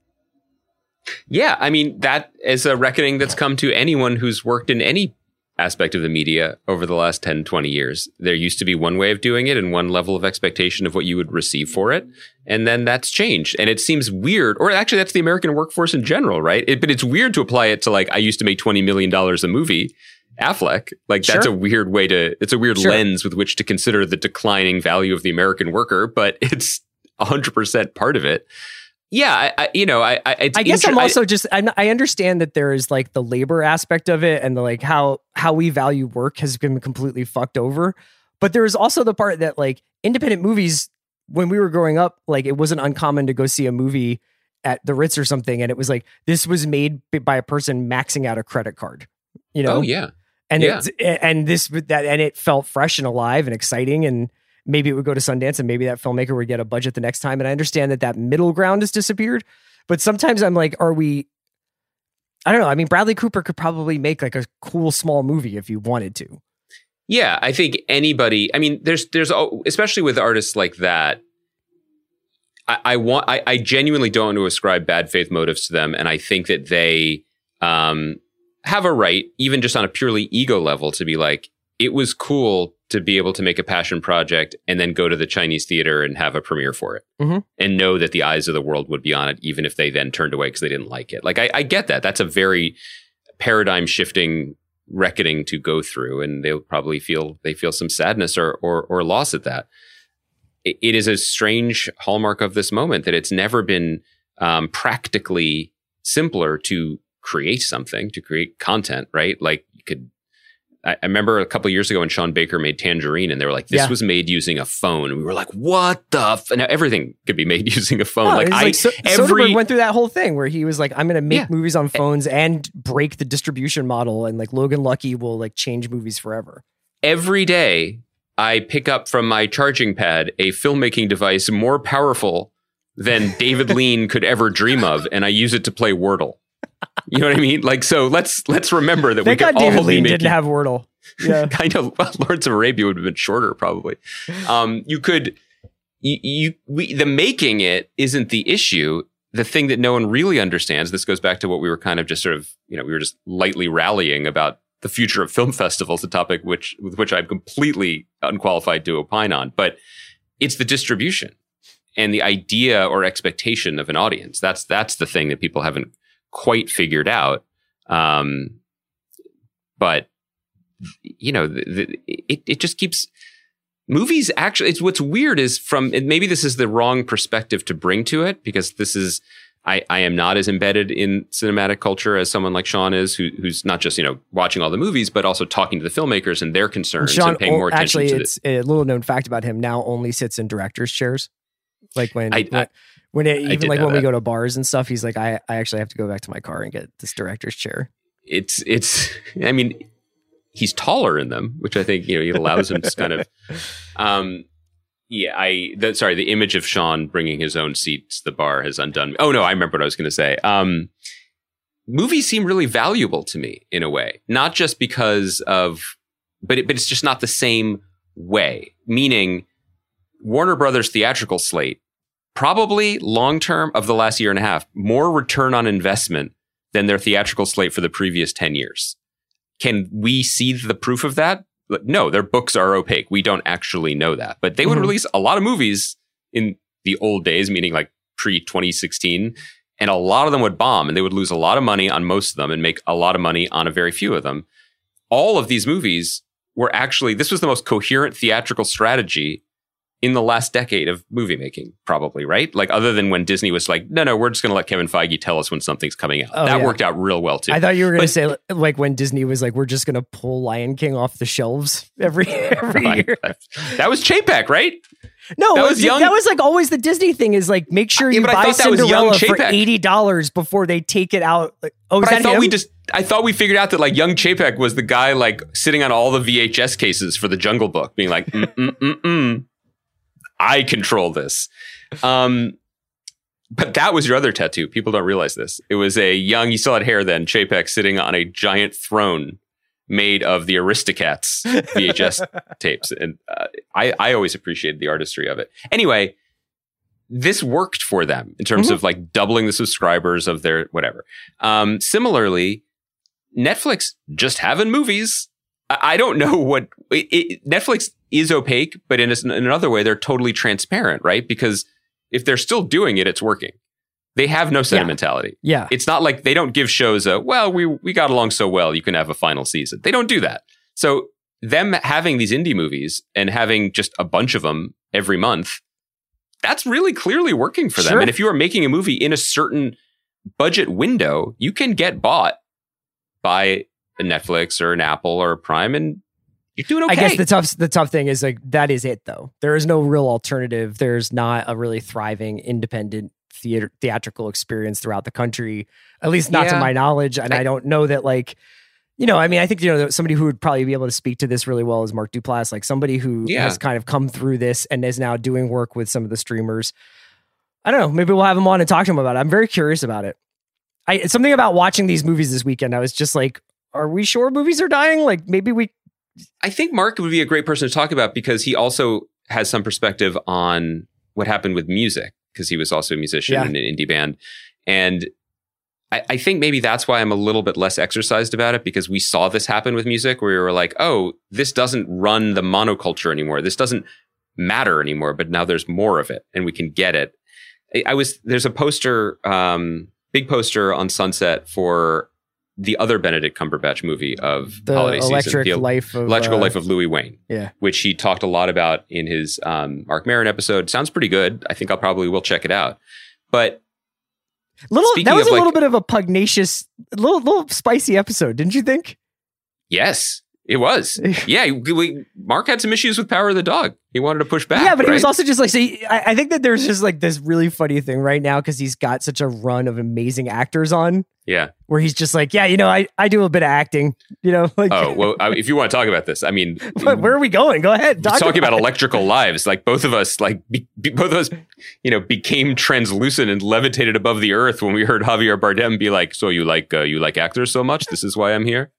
Yeah, I mean, that is a reckoning that's come to anyone who's worked in any aspect of the media over the last ten, twenty years. There used to be one way of doing it and one level of expectation of what you would receive for it. And then that's changed. And it seems weird, or actually that's the American workforce in general, right? It, but it's weird to apply it to like, I used to make twenty million dollars a movie. Affleck, like that's sure. a weird way to, it's a weird sure. lens with which to consider the declining value of the American worker, but it's one hundred percent part of it. Yeah, I, I, you know, I, I, it's I guess inter- I'm also I, just, I'm, I understand that there is like the labor aspect of it, and the like how how we value work has been completely fucked over. But there is also the part that like independent movies, when we were growing up, like it wasn't uncommon to go see a movie at the Ritz or something, and it was like this was made by a person maxing out a credit card. You know? Oh yeah, and yeah. It's, and this that and it felt fresh and alive and exciting, and maybe it would go to Sundance and maybe that filmmaker would get a budget the next time. And I understand that that middle ground has disappeared, but sometimes I'm like, are we, I don't know. I mean, Bradley Cooper could probably make like a cool small movie if he wanted to. Yeah, I think anybody, I mean, there's, there's, especially with artists like that, I, I want, I, I genuinely don't want to ascribe bad faith motives to them. And I think that they um, have a right, even just on a purely ego level, to be like, it was cool to be able to make a passion project and then go to the Chinese theater and have a premiere for it mm-hmm. and know that the eyes of the world would be on it, even if they then turned away because they didn't like it. Like, I, I get that. That's a very paradigm shifting reckoning to go through, and they'll probably feel they feel some sadness or or, or loss at that. It, it is a strange hallmark of this moment that it's never been um, practically simpler to create something, to create content, right? Like you could. I, I remember a couple of years ago when Sean Baker made Tangerine, and they were like, "This yeah. was made using a phone." And we were like, "What the?" F-? And now everything could be made using a phone. No, like I, like so- every Soderbergh went through that whole thing where he was like, "I'm going to make Yeah. movies on phones and break the distribution model," and like Logan Lucky will like change movies forever. every day I pick up from my charging pad a filmmaking device more powerful than David Lean could ever dream of, and I use it to play Wordle. You know what I mean? Like, so let's let's remember that Thank we God could David all Lean be making, didn't have Wordle. Yeah, kind of. Well, Lawrence of Arabia would have been shorter, probably. Um, you could, you, you we, the making it isn't the issue. The thing that no one really understands. This goes back to what we were kind of just sort of, you know, we were just lightly rallying about the future of film festivals, a topic which with which I'm completely unqualified to opine on. But it's the distribution and the idea or expectation of an audience. That's that's the thing that people haven't quite figured out. Um, but you know, the, the, it it just keeps movies. Actually, it's what's weird is from and maybe this is the wrong perspective to bring to it, because this is I, I am not as embedded in cinematic culture as someone like Sean is, who, who's not just, you know, watching all the movies, but also talking to the filmmakers and their concerns Sean, and paying more attention actually, to it's a little known fact about him. Now only sits in director's chairs. Like when, I, when, I, when it, I even like know when that. we go to bars and stuff, he's like, I, I actually have to go back to my car and get this director's chair. It's, it's, I mean, he's taller in them, which I think, you know, it allows him to kind of, um, yeah, I, the, sorry, the image of Sean bringing his own seat to the bar has undone me. Oh no, I remember what I was going to say. Um, movies seem really valuable to me in a way, not just because of, but it, but it's just not the same way. Meaning, Warner Brothers theatrical slate, probably long term of the last year and a half, more return on investment than their theatrical slate for the previous ten years. Can we see the proof of that? No, their books are opaque. We don't actually know that. But they would Mm-hmm. release a lot of movies in the old days, meaning like pre twenty sixteen, and a lot of them would bomb, and they would lose a lot of money on most of them and make a lot of money on a very few of them. All of these movies were actually, this was the most coherent theatrical strategy in the last decade of movie making, probably, right? Like, other than when Disney was like, no, no, we're just going to let Kevin Feige tell us when something's coming out. Oh, that yeah. worked out real well, too. I thought you were going to But- say like when Disney was like, we're just going to pull Lion King off the shelves every every year. That was Chapek, right? No, That that was was, young- that was like always the Disney thing is like, make sure Yeah, you but I buy thought that was young Cinderella for Chapek. eighty dollars before they take it out. Like, oh, is But that I thought him? we just, I thought we figured out that like young Chapek was the guy like sitting on all the V H S cases for the Jungle Book, being like, mm, mm, mm, mm. I control this. Um, but that was your other tattoo. People don't realize this. It was a young, you still had hair then, Chapek sitting on a giant throne made of the Aristocats V H S tapes. And uh, I, I always appreciated the artistry of it. Anyway, this worked for them in terms Mhm. of like doubling the subscribers of their whatever. Um, similarly, Netflix just having movies. I, I don't know what it, it, Netflix is opaque, but in, a, in another way, they're totally transparent, right? Because if they're still doing it, it's working. They have no sentimentality. yeah. It's not like they don't give shows a, well, we we got along so well, you can have a final season. They don't do that. So them having these indie movies and having just a bunch of them every month, that's really clearly working for them. Sure. And if you are making a movie in a certain budget window, you can get bought by a Netflix or an Apple or a Prime, and you're doing okay. I guess the tough the tough thing is like that is it though. There is no real alternative. There's not a really thriving independent theater theatrical experience throughout the country, at least not to Yeah. my knowledge. And I, I- don't know that like you know, I mean, I think, you know, somebody who would probably be able to speak to this really well is Mark Duplass, like somebody who Yeah. has kind of come through this and is now doing work with some of the streamers. I don't know. Maybe we'll have him on and talk to him about it. I'm very curious about it. I something about watching these movies this weekend. I was just like, are we sure movies are dying? Like maybe we. I think Mark would be a great person to talk about because he also has some perspective on what happened with music because he was also a musician Yeah. in an indie band. And I, I think maybe that's why I'm a little bit less exercised about it because we saw this happen with music where we were like, oh, this doesn't run the monoculture anymore. This doesn't matter anymore, but now there's more of it and we can get it. I, I was, there's a poster, um, big poster on Sunset for the other Benedict Cumberbatch movie of The holiday Electric season. The Life of Electrical uh, Life of Louis Wayne. Yeah. Which he talked a lot about in his um, Mark Maron episode. Sounds pretty good. I think I'll probably will check it out. But Little Speaking that was of, a little like- bit of a pugnacious, little little spicy episode, didn't you think? yes, it was. Yeah, we, Mark had some issues with Power of the Dog. He wanted to push back. Yeah, but he was right? also just like, see, I, I think that there's just like this really funny thing right now because he's got such a run of amazing actors on Yeah. where he's just like, yeah, you know, I, I do a bit of acting, you know, like, Oh, well, I, if you want to talk about this, I mean, where are we going? Go ahead. Talk talking about it. electrical lives, like both of us, like be, be, both of us, you know, became translucent and levitated above the earth when we heard Javier Bardem be like, "So you like uh, you like actors so much? This is why I'm here."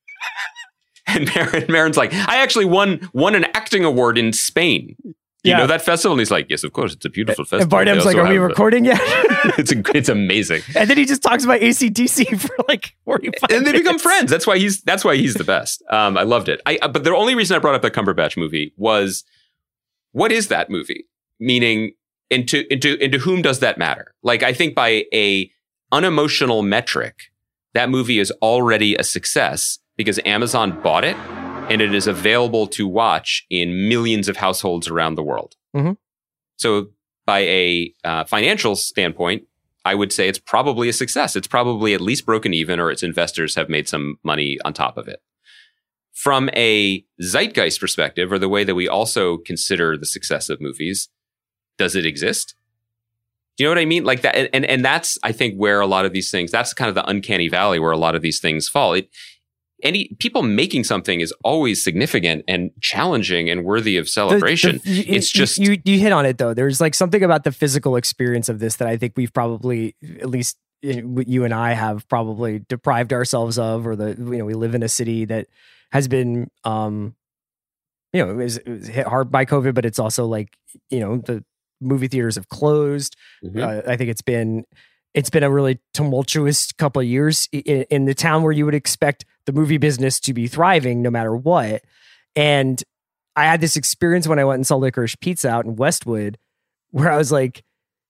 And Maron, Maron's like, "I actually won won an acting award in Spain. You Yeah. know that festival?" And he's like, "Yes, of course. It's a beautiful festival." And Bardem's They like, also are we have the-" recording yet? it's a, it's amazing. And then he just talks about A C D C for like forty-five And they become minutes. friends. That's why he's that's why he's the best. Um, I loved it. I uh, but the only reason I brought up the Cumberbatch movie was, what is that movie? Meaning, into into into whom does that matter? Like, I think by a unemotional metric, that movie is already a success because Amazon bought it and it is available to watch in millions of households around the world. Mhm. So, by a uh, financial standpoint, I would say it's probably a success. It's probably at least broken even, or its investors have made some money on top of it. From a zeitgeist perspective, or the way that we also consider the success of movies, does it exist? Do you know what I mean? Like that, and and that's I think where a lot of these things. That's kind of the uncanny valley where a lot of these things fall. It, any people making something is always significant and challenging and worthy of The- celebration. the- you- it's you- just you, you hit on it though. There's like something about the physical experience of this that I think we've probably, at least you and I have probably deprived ourselves of, or the, you know, we live in a city that has been, um, you know, it was, it was hit hard by COVID, but it's also like, you know, the movie theaters have closed. Mhm. Uh, I think it's been, it's been a really tumultuous couple of years in, in the town where you would expect the movie business to be thriving no matter what. And I had this experience when I went and saw Licorice Pizza out in Westwood, where I was like,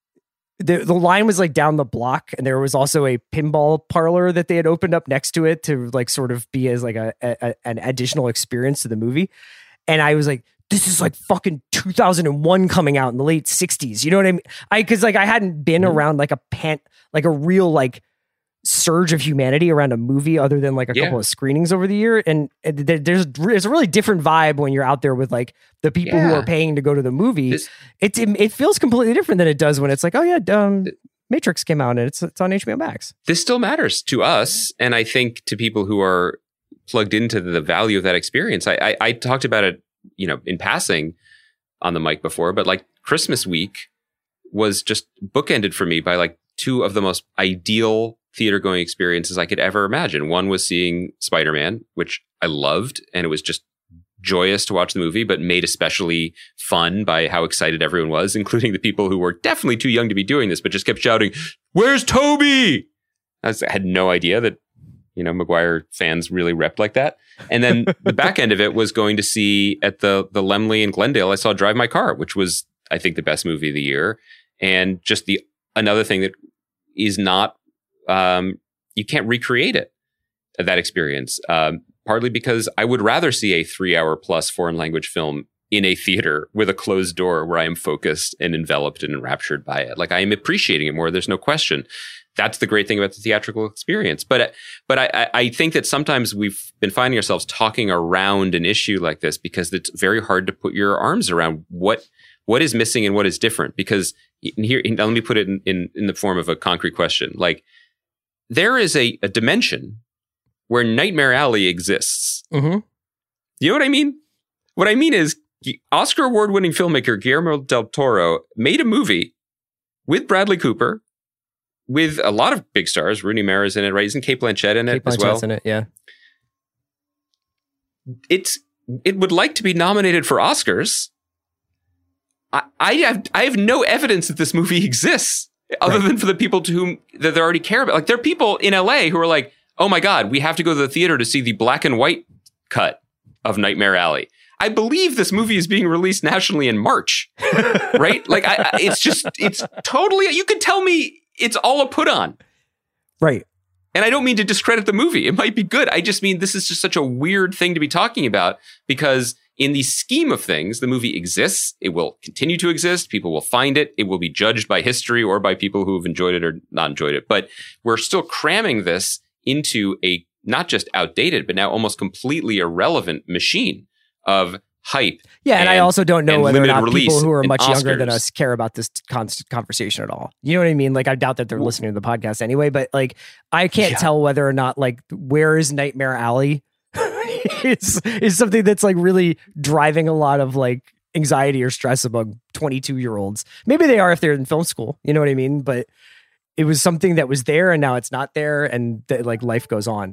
the the line was like down the block, and there was also a pinball parlor that they had opened up next to it to like sort of be as like a, a an additional experience to the movie. And I was like, this is like fucking two thousand one coming out in the late sixties. You know what I mean? I because like I hadn't been Mm-hmm. around like a pan like a real like surge of humanity around a movie other than like a Yeah. couple of screenings over the year. And, and there- there's there's a really different vibe when you're out there with like the people who Yeah. are paying to go to the movie. This- It, it it feels completely different than it does when it's like, oh yeah, um, Matrix came out and it's it's on H B O Max. this still matters to us, and I think to people who are plugged into the value of that experience. I, I, I talked about it, you know, in passing on the mic before, but like Christmas week was just bookended for me by like two of the most ideal theater going experiences I could ever imagine. One was seeing Spider-Man, which I loved, and it was just joyous to watch the movie, but made especially fun by how excited everyone was, including the people who were definitely too young to be doing this, but just kept shouting, "Where's Toby?" I, was, I had no idea that, you know, Maguire fans really repped like that. And then the back end of it was going to see at the the Lemley in Glendale, I saw Drive My Car, which was, I think, the best movie of the year. And just the another thing that is not, um, you can't recreate it, that experience. Um, partly because I would rather see a three hour plus foreign language film in a theater with a closed door where I am focused and enveloped and enraptured by it. Like, I am appreciating it more. There's no question. That's the great thing about the theatrical experience. But, but I, I think that sometimes we've been finding ourselves talking around an issue like this because it's very hard to put your arms around what, what is missing and what is different. Because here, let me put it in, in, in the form of a concrete question. Like, there is a, a dimension where Nightmare Alley exists. Mm-hmm. You know what I mean? What I mean is Oscar award-winning filmmaker Guillermo del Toro made a movie with Bradley Cooper, with a lot of big stars. Rooney Mara's in it, right? Isn't Cate Blanchett in it Kate as well? in it, yeah. It's it would like to be nominated for Oscars. I, I have I have no evidence that this movie exists, other Right. than for the people to whom that they already care about. Like there are people in L A who are like, "Oh my God, we have to go to the theater to see the black and white cut of Nightmare Alley." I believe this movie is being released nationally in March, right? Like I, I, it's just it's totally. You could tell me it's all a put on. Right. And I don't mean to discredit the movie. It might be good. I just mean this is just such a weird thing to be talking about because in the scheme of things, the movie exists. It will continue to exist. People will find it. It will be judged by history or by people who have enjoyed it or not enjoyed it. But we're still cramming this into a not just outdated, but now almost completely irrelevant machine of hype. Yeah, and, and I also don't know whether or not people who are much Oscars. younger than us care about this con- conversation at all. You know what I mean? Like, I doubt that they're listening to the podcast anyway, but like, I can't Yeah. tell whether or not, like, where is Nightmare Alley is, is something that's like really driving a lot of like anxiety or stress among twenty-two year olds. Maybe they are if they're in film school, you know what I mean? But it was something that was there and now it's not there, and that like life goes on.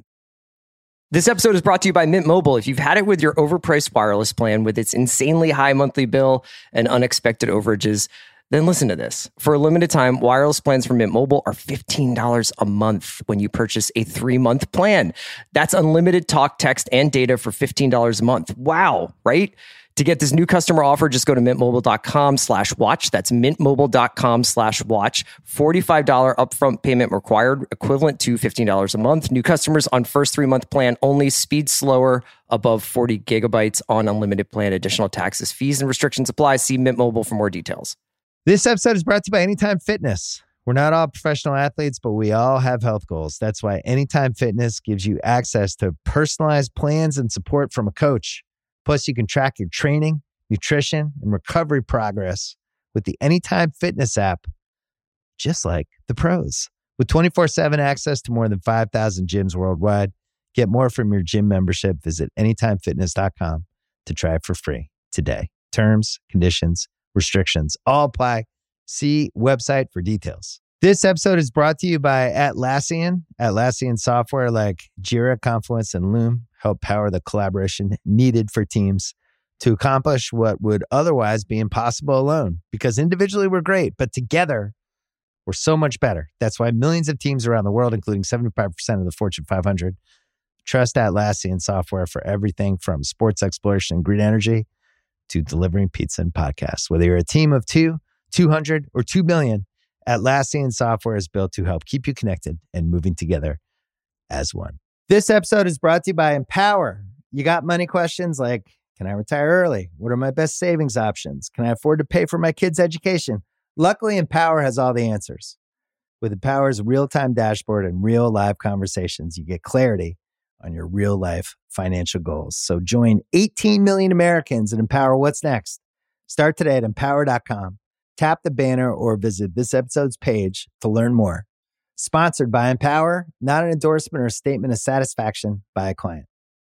This episode is brought to you by Mint Mobile. If you've had it with your overpriced wireless plan with its insanely high monthly bill and unexpected overages, then listen to this. For a limited time, wireless plans from Mint Mobile are fifteen dollars a month when you purchase a three-month plan. That's unlimited talk, text, and data for fifteen dollars a month. Wow, right? To get this new customer offer, just go to mintmobile.com slash watch. That's mintmobile.com slash watch. forty-five dollars upfront payment required, equivalent to fifteen dollars a month. New customers on first three-month plan only. Speed slower, above forty gigabytes on unlimited plan. Additional taxes, fees, and restrictions apply. See Mint Mobile for more details. This episode is brought to you by Anytime Fitness. We're not all professional athletes, but we all have health goals. That's why Anytime Fitness gives you access to personalized plans and support from a coach. Plus, you can track your training, nutrition, and recovery progress with the Anytime Fitness app, just like the pros. With twenty-four seven access to more than five thousand gyms worldwide, get more from your gym membership. Visit anytime fitness dot com to try it for free today. Terms, conditions, restrictions all apply. See website for details. This episode is brought to you by Atlassian. Atlassian software like Jira, Confluence, and Loom help power the collaboration needed for teams to accomplish what would otherwise be impossible alone. Because individually we're great, but together we're so much better. That's why millions of teams around the world, including seventy-five percent of the Fortune five hundred, trust Atlassian software for everything from sports exploration and green energy to delivering pizza and podcasts. Whether you're a team of two, two hundred, or two million, Atlassian software is built to help keep you connected and moving together as one. This episode is brought to you by Empower. You got money questions like, can I retire early? What are my best savings options? Can I afford to pay for my kids' education? Luckily, Empower has all the answers. With Empower's real-time dashboard and real live conversations, you get clarity on your real life financial goals. So join eighteen million Americans and Empower What's Next. Start today at empower dot com. Tap the banner or visit this episode's page to learn more. Sponsored by Empower, not an endorsement or a statement of satisfaction by a client.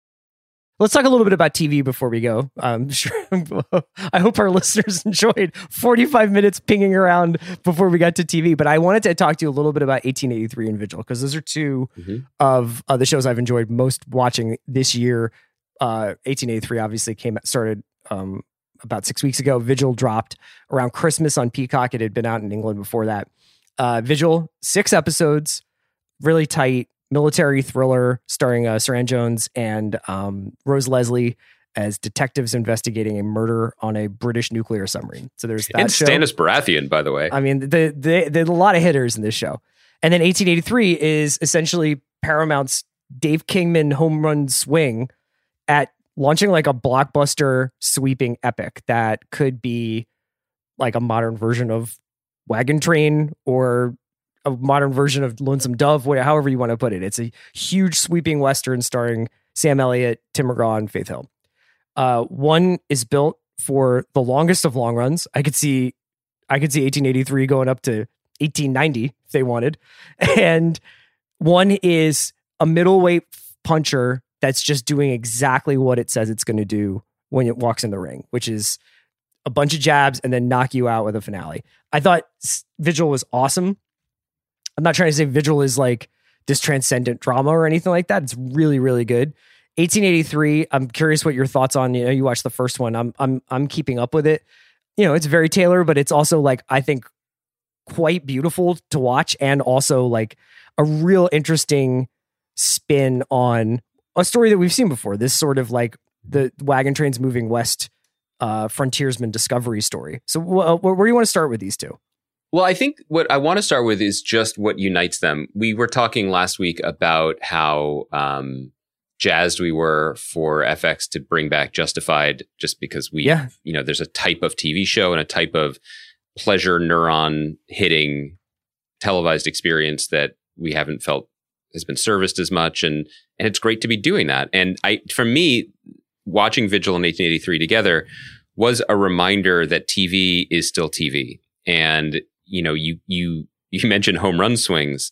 Let's talk a little bit about T V before we go. Um, sure, I hope our listeners enjoyed forty-five minutes pinging around before we got to T V. But I wanted to talk to you a little bit about eighteen eighty-three and Vigil, because those are two mm-hmm. of uh, the shows I've enjoyed most watching this year. Uh, eighteen eighty-three obviously came started um, about six weeks ago. Vigil dropped around Christmas on Peacock. It had been out in England before that. Uh, Vigil, six episodes, really tight. Military thriller starring uh, Saran Jones and um, Rose Leslie as detectives investigating a murder on a British nuclear submarine. So there's that and show. Stannis Baratheon, by the way. I mean, the, the, there's a lot of hitters in this show. And then eighteen eighty-three is essentially Paramount's Dave Kingman home run swing at launching like a blockbuster sweeping epic that could be like a modern version of Wagon Train or a modern version of Lonesome Dove, whatever, however you want to put it. It's a huge sweeping Western starring Sam Elliott, Tim McGraw, and Faith Hill. Uh, one is built for the longest of long runs. I could see, I could see eighteen eighty-three going up to eighteen ninety if they wanted. And one is a middleweight puncher that's just doing exactly what it says it's going to do when it walks in the ring, which is a bunch of jabs and then knock you out with a finale. I thought Vigil was awesome. I'm not trying to say Vigil is like this transcendent drama or anything like that. It's really, really good. eighteen eighty-three. I'm curious what your thoughts on, you know, you watched the first one. I'm, I'm, I'm keeping up with it. You know, it's very Taylor, but it's also like, I think quite beautiful to watch. And also like a real interesting spin on a story that we've seen before. This sort of like the wagon trains moving west, uh, frontiersman discovery story. So wh- where do you want to start with these two? Well, I think what I want to start with is just what unites them. We were talking last week about how um, jazzed we were for F X to bring back Justified, just because we, yeah. you know, there's a type of T V show and a type of pleasure neuron hitting televised experience that we haven't felt has been serviced as much. And, and it's great to be doing that. And I, for me, watching Vigil and eighteen eighty-three together was a reminder that T V is still T V. And, you know, you, you, you mentioned home run swings.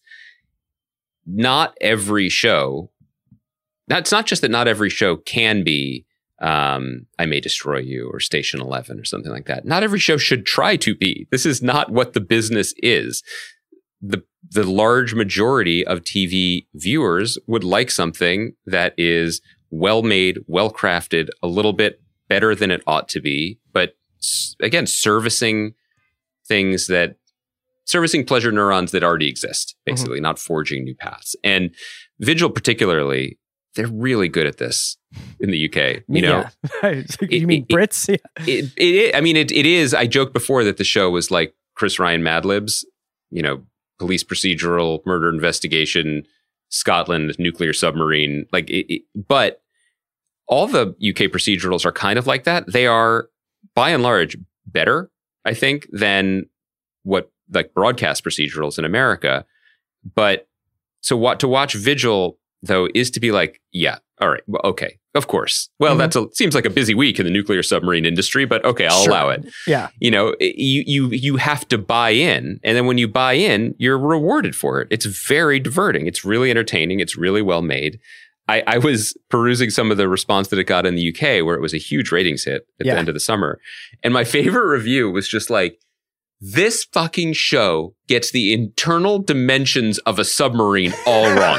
Not every show, that's not just that not every show can be, um, I May Destroy You or Station eleven or something like that. Not every show should try to be. This is not what the business is. The, the large majority of T V viewers would like something that is well made, well crafted, a little bit better than it ought to be. But again, servicing things that servicing pleasure neurons that already exist, basically, mm-hmm. not forging new paths. And Vigil particularly, they're really good at this in the U K. You know, yeah. you it, mean it, Brits? It, it, it, it, I mean, it, it is. I joked before that the show was like Chris Ryan Mad Libs, you know, police procedural, murder investigation, Scotland, nuclear submarine. Like, it, it, but all the U K procedurals are kind of like that. They are, by and large, better, I think, than what like broadcast procedurals in America. But so what to watch Vigil though is to be like, yeah, all right, well, okay, of course. Well, mm-hmm. that's a seems like a busy week in the nuclear submarine industry, but okay, I'll sure. allow it. Yeah, you know, you you you have to buy in, and then when you buy in, you're rewarded for it. It's very diverting. It's really entertaining. It's really well made. I, I was perusing some of the response that it got in the U K, where it was a huge ratings hit at yeah. the end of the summer. And my favorite review was just like, this fucking show gets the internal dimensions of a submarine all wrong.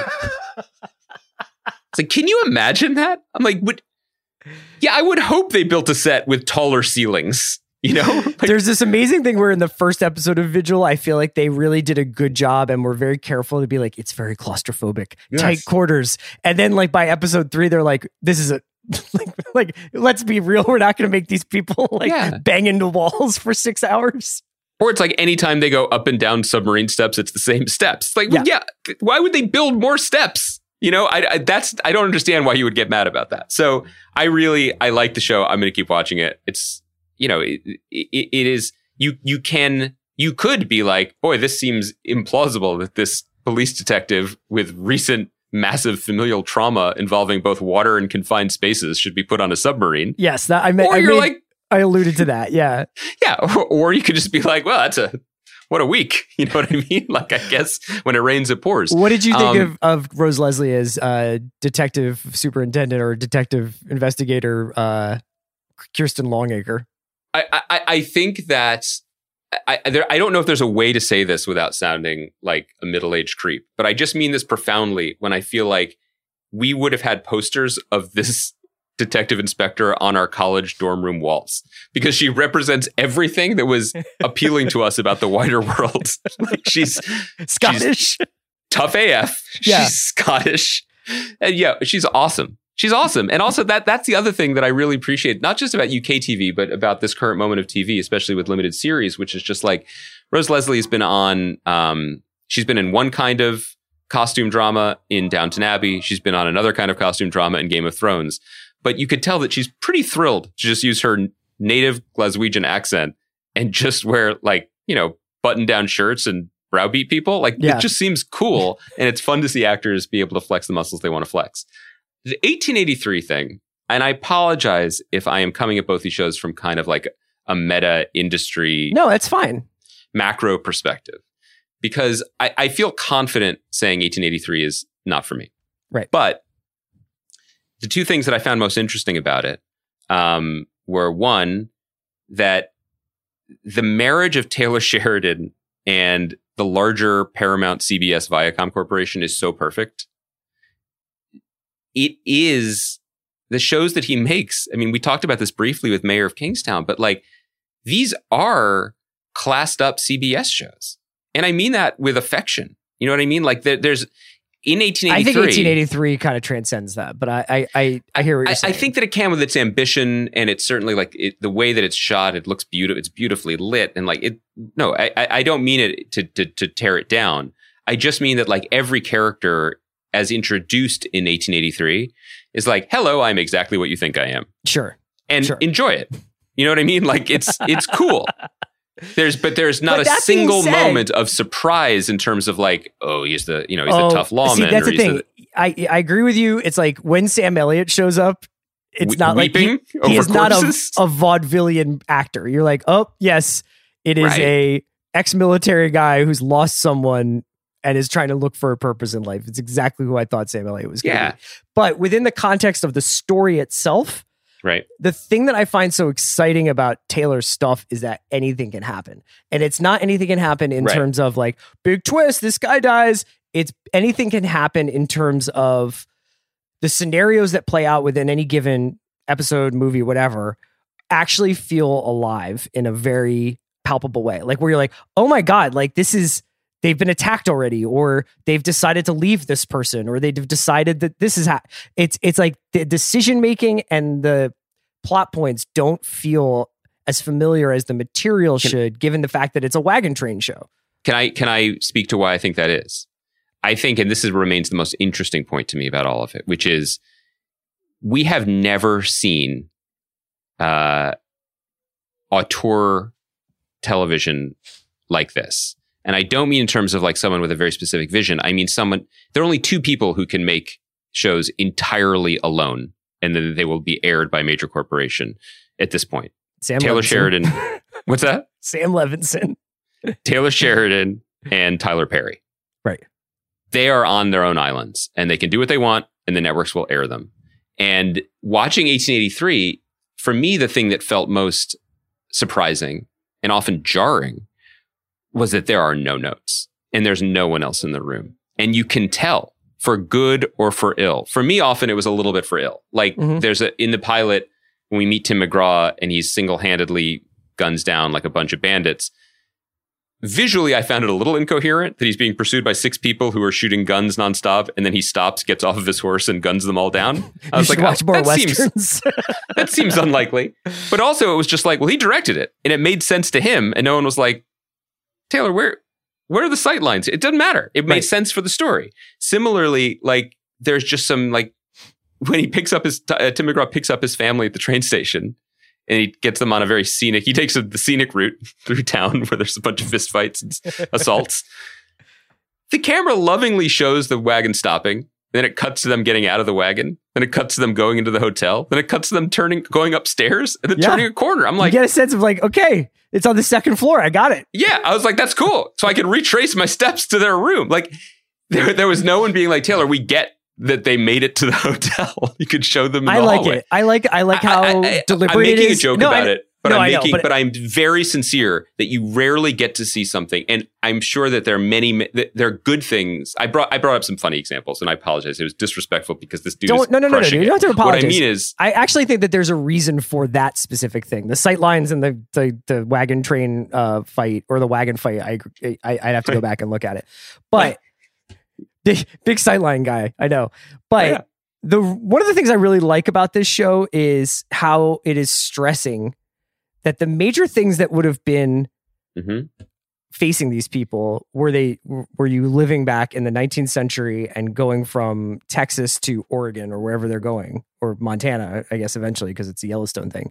It's like, can you imagine that? I'm like, would, yeah, I would hope they built a set with taller ceilings. You know, like, there's this amazing thing where in the first episode of Vigil, I feel like they really did a good job and were very careful to be like, it's very claustrophobic, yes. tight quarters. And then like by episode three, they're like, this is a, like, like, let's be real. We're not going to make these people like yeah. bang into walls for six hours. Or it's like anytime they go up and down submarine steps, it's the same steps. Like, yeah, yeah why would they build more steps? You know, I, I that's I don't understand why you would get mad about that. So I really, I like the show. I'm going to keep watching it. It's, you know, it, it, it is, you, you can, you could be like, boy, this seems implausible that this police detective with recent massive familial trauma involving both water and confined spaces should be put on a submarine. Yes. That I meant, or I you're made, like, I alluded to that. Yeah. Yeah. Or, or you could just be like, well, that's a, what a week. You know what I mean? Like, I guess when it rains, it pours. What did you think um, of, of Rose Leslie as uh, detective superintendent or detective investigator uh, Kirsten Longacre? I, I, I think that I, there, I don't know if there's a way to say this without sounding like a middle-aged creep, but I just mean this profoundly when I feel like we would have had posters of this detective inspector on our college dorm room walls because she represents everything that was appealing to us about the wider world. Like she's Scottish, she's tough A F. Yeah. She's Scottish. And yeah, she's awesome. She's awesome. And also that that's the other thing that I really appreciate, not just about U K T V, but about this current moment of T V, especially with limited series, which is just like Rose Leslie has been on, um, she's been in one kind of costume drama in Downton Abbey. She's been on another kind of costume drama in Game of Thrones. But you could tell that she's pretty thrilled to just use her native Glaswegian accent and just wear like, you know, button down shirts and browbeat people. Like yeah. It just seems cool. And it's fun to see actors be able to flex the muscles they want to flex. The eighteen eighty-three thing, and I apologize if I am coming at both these shows from kind of like a meta industry. No, that's fine. Macro perspective, because I, I feel confident saying eighteen eighty-three is not for me. Right. But the two things that I found most interesting about it um, were one, that the marriage of Taylor Sheridan and the larger Paramount C B S Viacom Corporation is so perfect. It is the shows that he makes. I mean, we talked about this briefly with Mayor of Kingstown, but like these are classed up C B S shows. And I mean that with affection. You know what I mean? Like there, there's in eighteen eighty-three. I think eighteen eighty-three kind of transcends that, but I I I, I hear what you're I, saying. I think that it can with its ambition, and it's certainly like it, the way that it's shot. It looks beautiful. It's beautifully lit, and like it. No, I I don't mean it to to to tear it down. I just mean that like every character as introduced in eighteen eighty-three is like, hello, I'm exactly what you think I am. Sure, and sure. enjoy it. You know what I mean? Like it's it's cool. There's, but there's not but a single said, moment of surprise in terms of like, oh, he's the, you know, he's oh, the tough lawman. See, that's or the thing. The, I I agree with you. It's like when Sam Elliott shows up, it's we, not weeping like he, over he is corpses? not a, a vaudevillian actor. You're like, oh yes, it is Right. a ex-military guy who's lost someone and is trying to look for a purpose in life. It's exactly who I thought Sam Elliott was going to Yeah. be. But within the context of the story itself, right. the thing that I find so exciting about Taylor's stuff is that anything can happen. And it's not anything can happen in Right. terms of like, big twist, this guy dies. It's anything can happen in terms of the scenarios that play out within any given episode, movie, whatever, actually feel alive in a very palpable way. Like where you're like, oh my God, like this is, they've been attacked already, or they've decided to leave this person, or they've decided that this is, ha- it's, it's like the decision making and the plot points don't feel as familiar as the material Can- should, given the fact that it's a wagon train show. Can I can I speak to why I think that is? I think, and this is remains the most interesting point to me about all of it, which is we have never seen uh, auteur television like this. And I don't mean in terms of like someone with a very specific vision. I mean someone, there are only two people who can make shows entirely alone, and then they will be aired by a major corporation at this point. Sam Taylor Levinson. Sheridan. What's that? Sam Levinson. Taylor Sheridan and Tyler Perry. Right. They are on their own islands and they can do what they want and the networks will air them. And watching eighteen eighty-three, for me, the thing that felt most surprising and often jarring was that there are no notes and there's no one else in the room. And you can tell for good or for ill. For me, often it was a little bit for ill. Like Mhm. there's a, in the pilot, when we meet Tim McGraw and he's single-handedly guns down like a bunch of bandits. Visually, I found it a little incoherent that he's being pursued by six people who are shooting guns nonstop, and then he stops, gets off of his horse, and guns them all down. I was You like, should watch oh, more that westerns. seems that seems unlikely. But also, it was just like, well, he directed it, and it made sense to him, and no one was like, Taylor, where where are the sight lines? It doesn't matter. It made Right. sense for the story. Similarly, like there's just some like when he picks up his uh, Tim McGraw picks up his family at the train station. And he gets them on a very scenic, he takes a, the scenic route through town where there's a bunch of fistfights and assaults. The camera lovingly shows the wagon stopping. Then it cuts to them getting out of the wagon. Then it cuts to them going into the hotel. Then it cuts to them turning, going upstairs and then Yeah. turning a corner. I'm You like, get a sense of like, okay, it's on the second floor. I got it. yeah, I was like, that's cool. So I can retrace my steps to their room. Like there, there was no one being like, Taylor, we get that they made it to the hotel. You could show them in I the like hallway. it. I like I like how I, I, I, deliberate I'm making it is. a joke No, about I- it, but no, I'm I know, making, but- but I'm very sincere that you rarely get to see something, and I'm sure that there are many. That there are good things. I brought I brought up some funny examples, and I apologize. It was disrespectful because this dude Don't- is no, no, no, no, crushing dude, you don't it. have to apologize. What I mean is, I actually think that there's a reason for that specific thing. The sight lines and the the, the wagon train uh, fight or the wagon fight. I, agree- I I'd have to go back and look at it. But big big sightline guy, I know. But Yeah. the one of the things I really like about this show is how it is stressing that the major things that would have been Mhm. facing these people were they were you living back in the nineteenth century and going from Texas to Oregon or wherever they're going, or Montana, I guess eventually because it's the Yellowstone thing,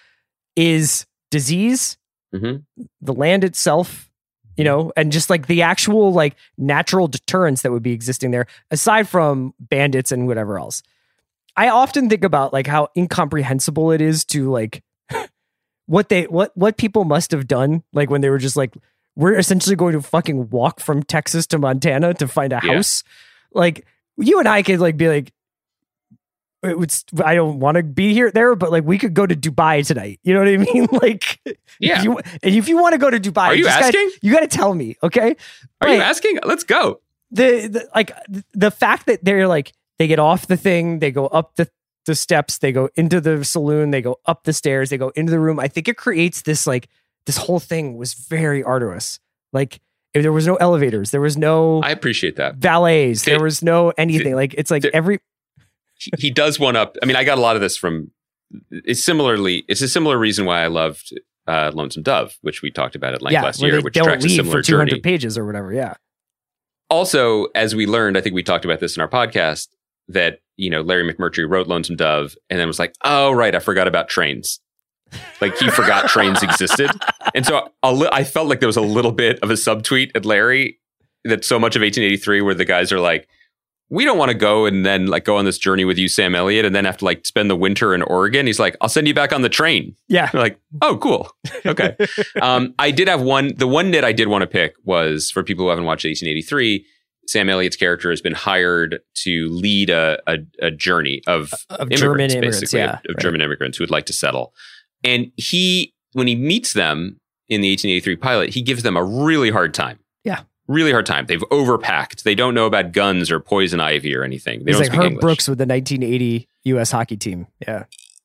is disease, Mhm. the land itself, you know, and just like the actual like natural deterrents that would be existing there aside from bandits and whatever else. I often think about like how incomprehensible it is to like what they what what people must have done like when they were just like, we're essentially going to fucking walk from Texas to Montana to find a Yeah. house. Like you and I could like be like, it would, I don't want to be here there, but like we could go to Dubai tonight. You know what I mean? Like, Yeah. If you, if you want to go to Dubai, Are you just asking? Gotta, you got to tell me, okay? Are But you asking? Let's go. The, the like the fact that they're like they get off the thing, they go up the the steps, they go into the saloon, they go up the stairs, they go into the room. I think it creates this like this whole thing was very arduous. Like if there was no elevators, there was no I appreciate that. valets, Did- there was no anything. Like it's like did- every He- he does one up. I mean, I got a lot of this from. It's similarly. It's a similar reason why I loved uh, Lonesome Dove, which we talked about at length yeah, last where year, they which don't tracks a leave similar for two hundred journey. pages or whatever. Yeah. Also, as we learned, I think we talked about this in our podcast, that, you know, Larry McMurtry wrote Lonesome Dove and then was like, oh, right, I forgot about trains. Like he forgot trains existed. And so a li- I felt like there was a little bit of a subtweet at Larry that so much of eighteen eighty-three where the guys are like, we don't want to go and then like go on this journey with you, Sam Elliott, and then have to like spend the winter in Oregon. He's like, I'll send you back on the train. Yeah. We're like, oh, cool. Okay. um, I did have one. The one nit I did want to pick was for people who haven't watched eighteen eighty-three. Sam Elliott's character has been hired to lead a a, a journey of, Of immigrants, German immigrants, basically, yeah, of, of right. German immigrants who would like to settle. And he, when he meets them in the eighteen eighty-three pilot, he gives them a really hard time. Yeah. Really hard time. They've overpacked. They don't know about guns or poison ivy or anything. They He's don't like speak Herb English. Brooks with the nineteen eighty U S hockey team. Yeah.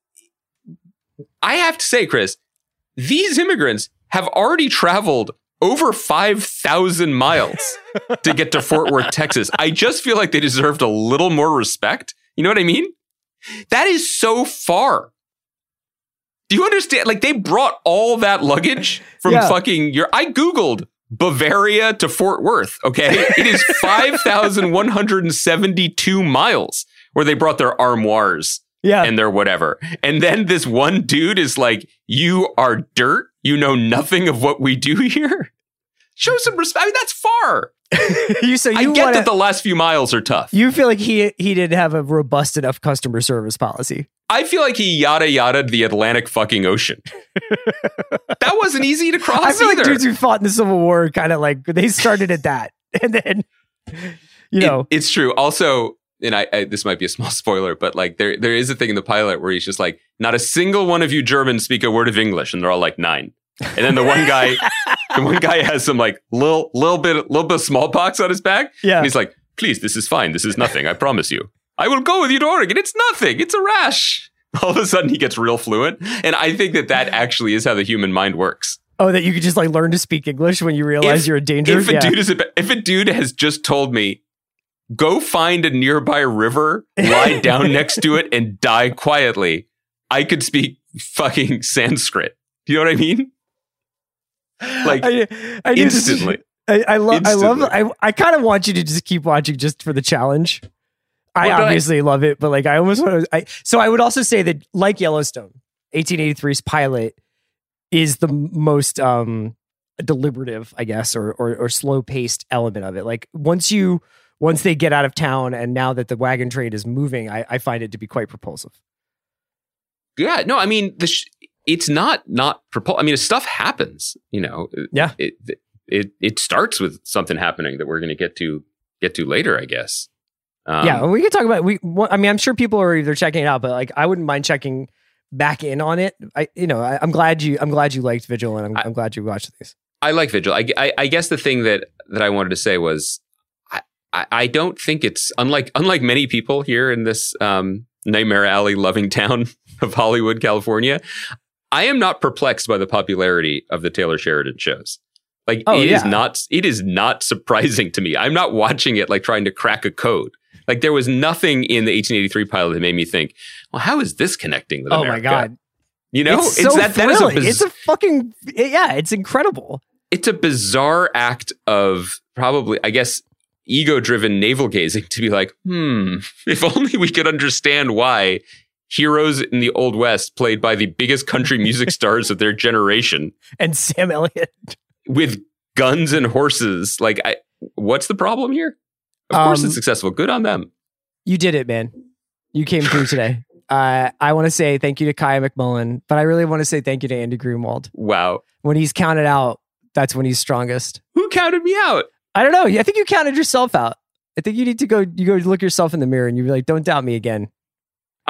I have to say, Chris, these immigrants have already traveled over five thousand miles to get to Fort Worth, Texas. I just feel like they deserved a little more respect. You know what I mean? That is so far. Do you understand? Like they brought all that luggage from Yeah. fucking your, I Googled Bavaria to Fort Worth. Okay. It is five thousand one hundred seventy-two miles where they brought their armoires Yeah. and their whatever. And then this one dude is like, you are dirt. You know nothing of what we do here. Show some respect. I mean, that's far. you so I you get wanna, that the last few miles are tough. you feel like he he didn't have a robust enough customer service policy. I feel like he yada yada the Atlantic fucking Ocean. That wasn't easy to cross I feel either. like dudes who fought in the Civil War kind of like they started at that, and then you It- know it's true. Also, and I, I this might be a small spoiler, but like there there is a thing in the pilot where he's just like, not a single one of you Germans speak a word of English, and they're all like nine. And then the one guy, the one guy has some like little little bit little bit of smallpox on his back, yeah. and he's like, please, this is fine. This is nothing. I promise you. I will go with you to Oregon. It's nothing. It's a rash. All of a sudden, he gets real fluent, and I think that that actually is how the human mind works. Oh, that you could just like learn to speak English when you realize If- you're in danger. If a yeah. dude is a, if a dude has just told me, go find a nearby river, lie down next to it, and die quietly, I could speak fucking Sanskrit. Do you know what I mean? Like I, I knew this- instantly. I, I love. I love. Instantly. I, I kind of want you to just keep watching just for the challenge. I Well, but I- obviously love it, but like I almost want to. I, so I would also say that, like Yellowstone, eighteen eighty-three's pilot is the m- most um, deliberative, I guess, or or, or slow paced element of it. Like once you once they get out of town, and now that the wagon train is moving, I, I find it to be quite propulsive. Yeah, no, I mean, the sh- it's not not propul- I mean, stuff happens. You know. Yeah. It it it starts with something happening that we're going to get to get to later, I guess. Um, yeah, we can talk about we. I mean, I'm sure people are either checking it out, but like I wouldn't mind checking back in on it. I, you know, I, I'm glad you. I'm glad you liked Vigil, and I'm, I- I'm glad you watched these. I like Vigil. I, I, I guess the thing that, that I wanted to say was, I, I, I don't think it's unlike unlike many people here in this um, Nightmare Alley loving town of Hollywood, California. I am not perplexed by the popularity of the Taylor Sheridan shows. Like Oh, it is yeah. not it is not surprising to me. I'm not watching it like trying to crack a code. Like there was nothing in the eighteen eighty-three pilot that made me think, well, how is this connecting with Oh America? my god, You know, it's so that, that is a thrilling. biz- It's a fucking yeah. It's incredible. it's a bizarre act of probably, I guess, ego-driven navel gazing to be like, hmm, if only we could understand why heroes in the Old West played by the biggest country music stars of their generation And Sam Elliott. with guns and horses. Like, I, what's the problem here? Of course Um, it's successful. Good on them. You did it, man. You came through today. Uh, I want to say thank you to Kaya McMullen, but I really want to say thank you to Andy Greenwald. Wow. When he's counted out, that's when he's strongest. Who counted me out? I don't know. I think you counted yourself out. I think you need to go. You go look yourself in the mirror and you're like, "Don't doubt me again."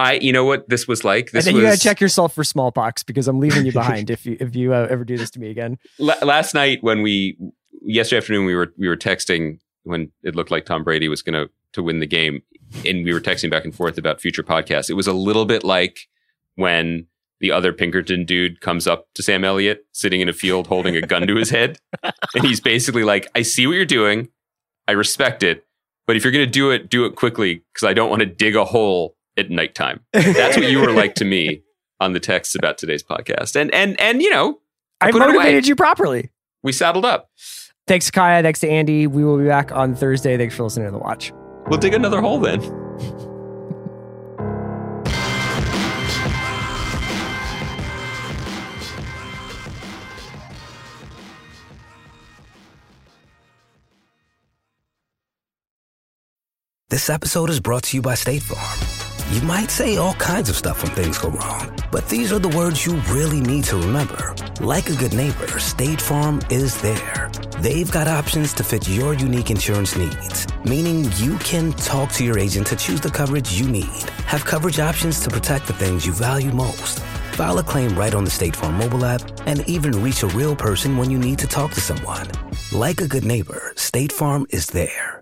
I, you know what this was like? This and then was, you gotta check yourself for smallpox because I'm leaving you behind if you if you uh, ever do this to me again. La- last night when we, yesterday afternoon, we were we were texting when it looked like Tom Brady was going to to win the game, and we were texting back and forth about future podcasts. It was a little bit like when the other Pinkerton dude comes up to Sam Elliott sitting in a field holding a gun to his head, and he's basically like, "I see what you're doing, I respect it, but if you're going to do it, do it quickly because I don't want to dig a hole at nighttime." That's what you were like to me on the texts about today's podcast. And, and, and, you know, I, I put it away. motivated you properly. We saddled up. Thanks, Kaya. Thanks to Andy. We will be back on Thursday. Thanks for listening to The Watch. We'll dig another hole then. This episode is brought to you by State Farm. You might say all kinds of stuff when things go wrong, but these are the words you really need to remember. Like a good neighbor, State Farm is there. They've got options to fit your unique insurance needs, meaning you can talk to your agent to choose the coverage you need, have coverage options to protect the things you value most, file a claim right on the State Farm mobile app, and even reach a real person when you need to talk to someone. Like a good neighbor, State Farm is there.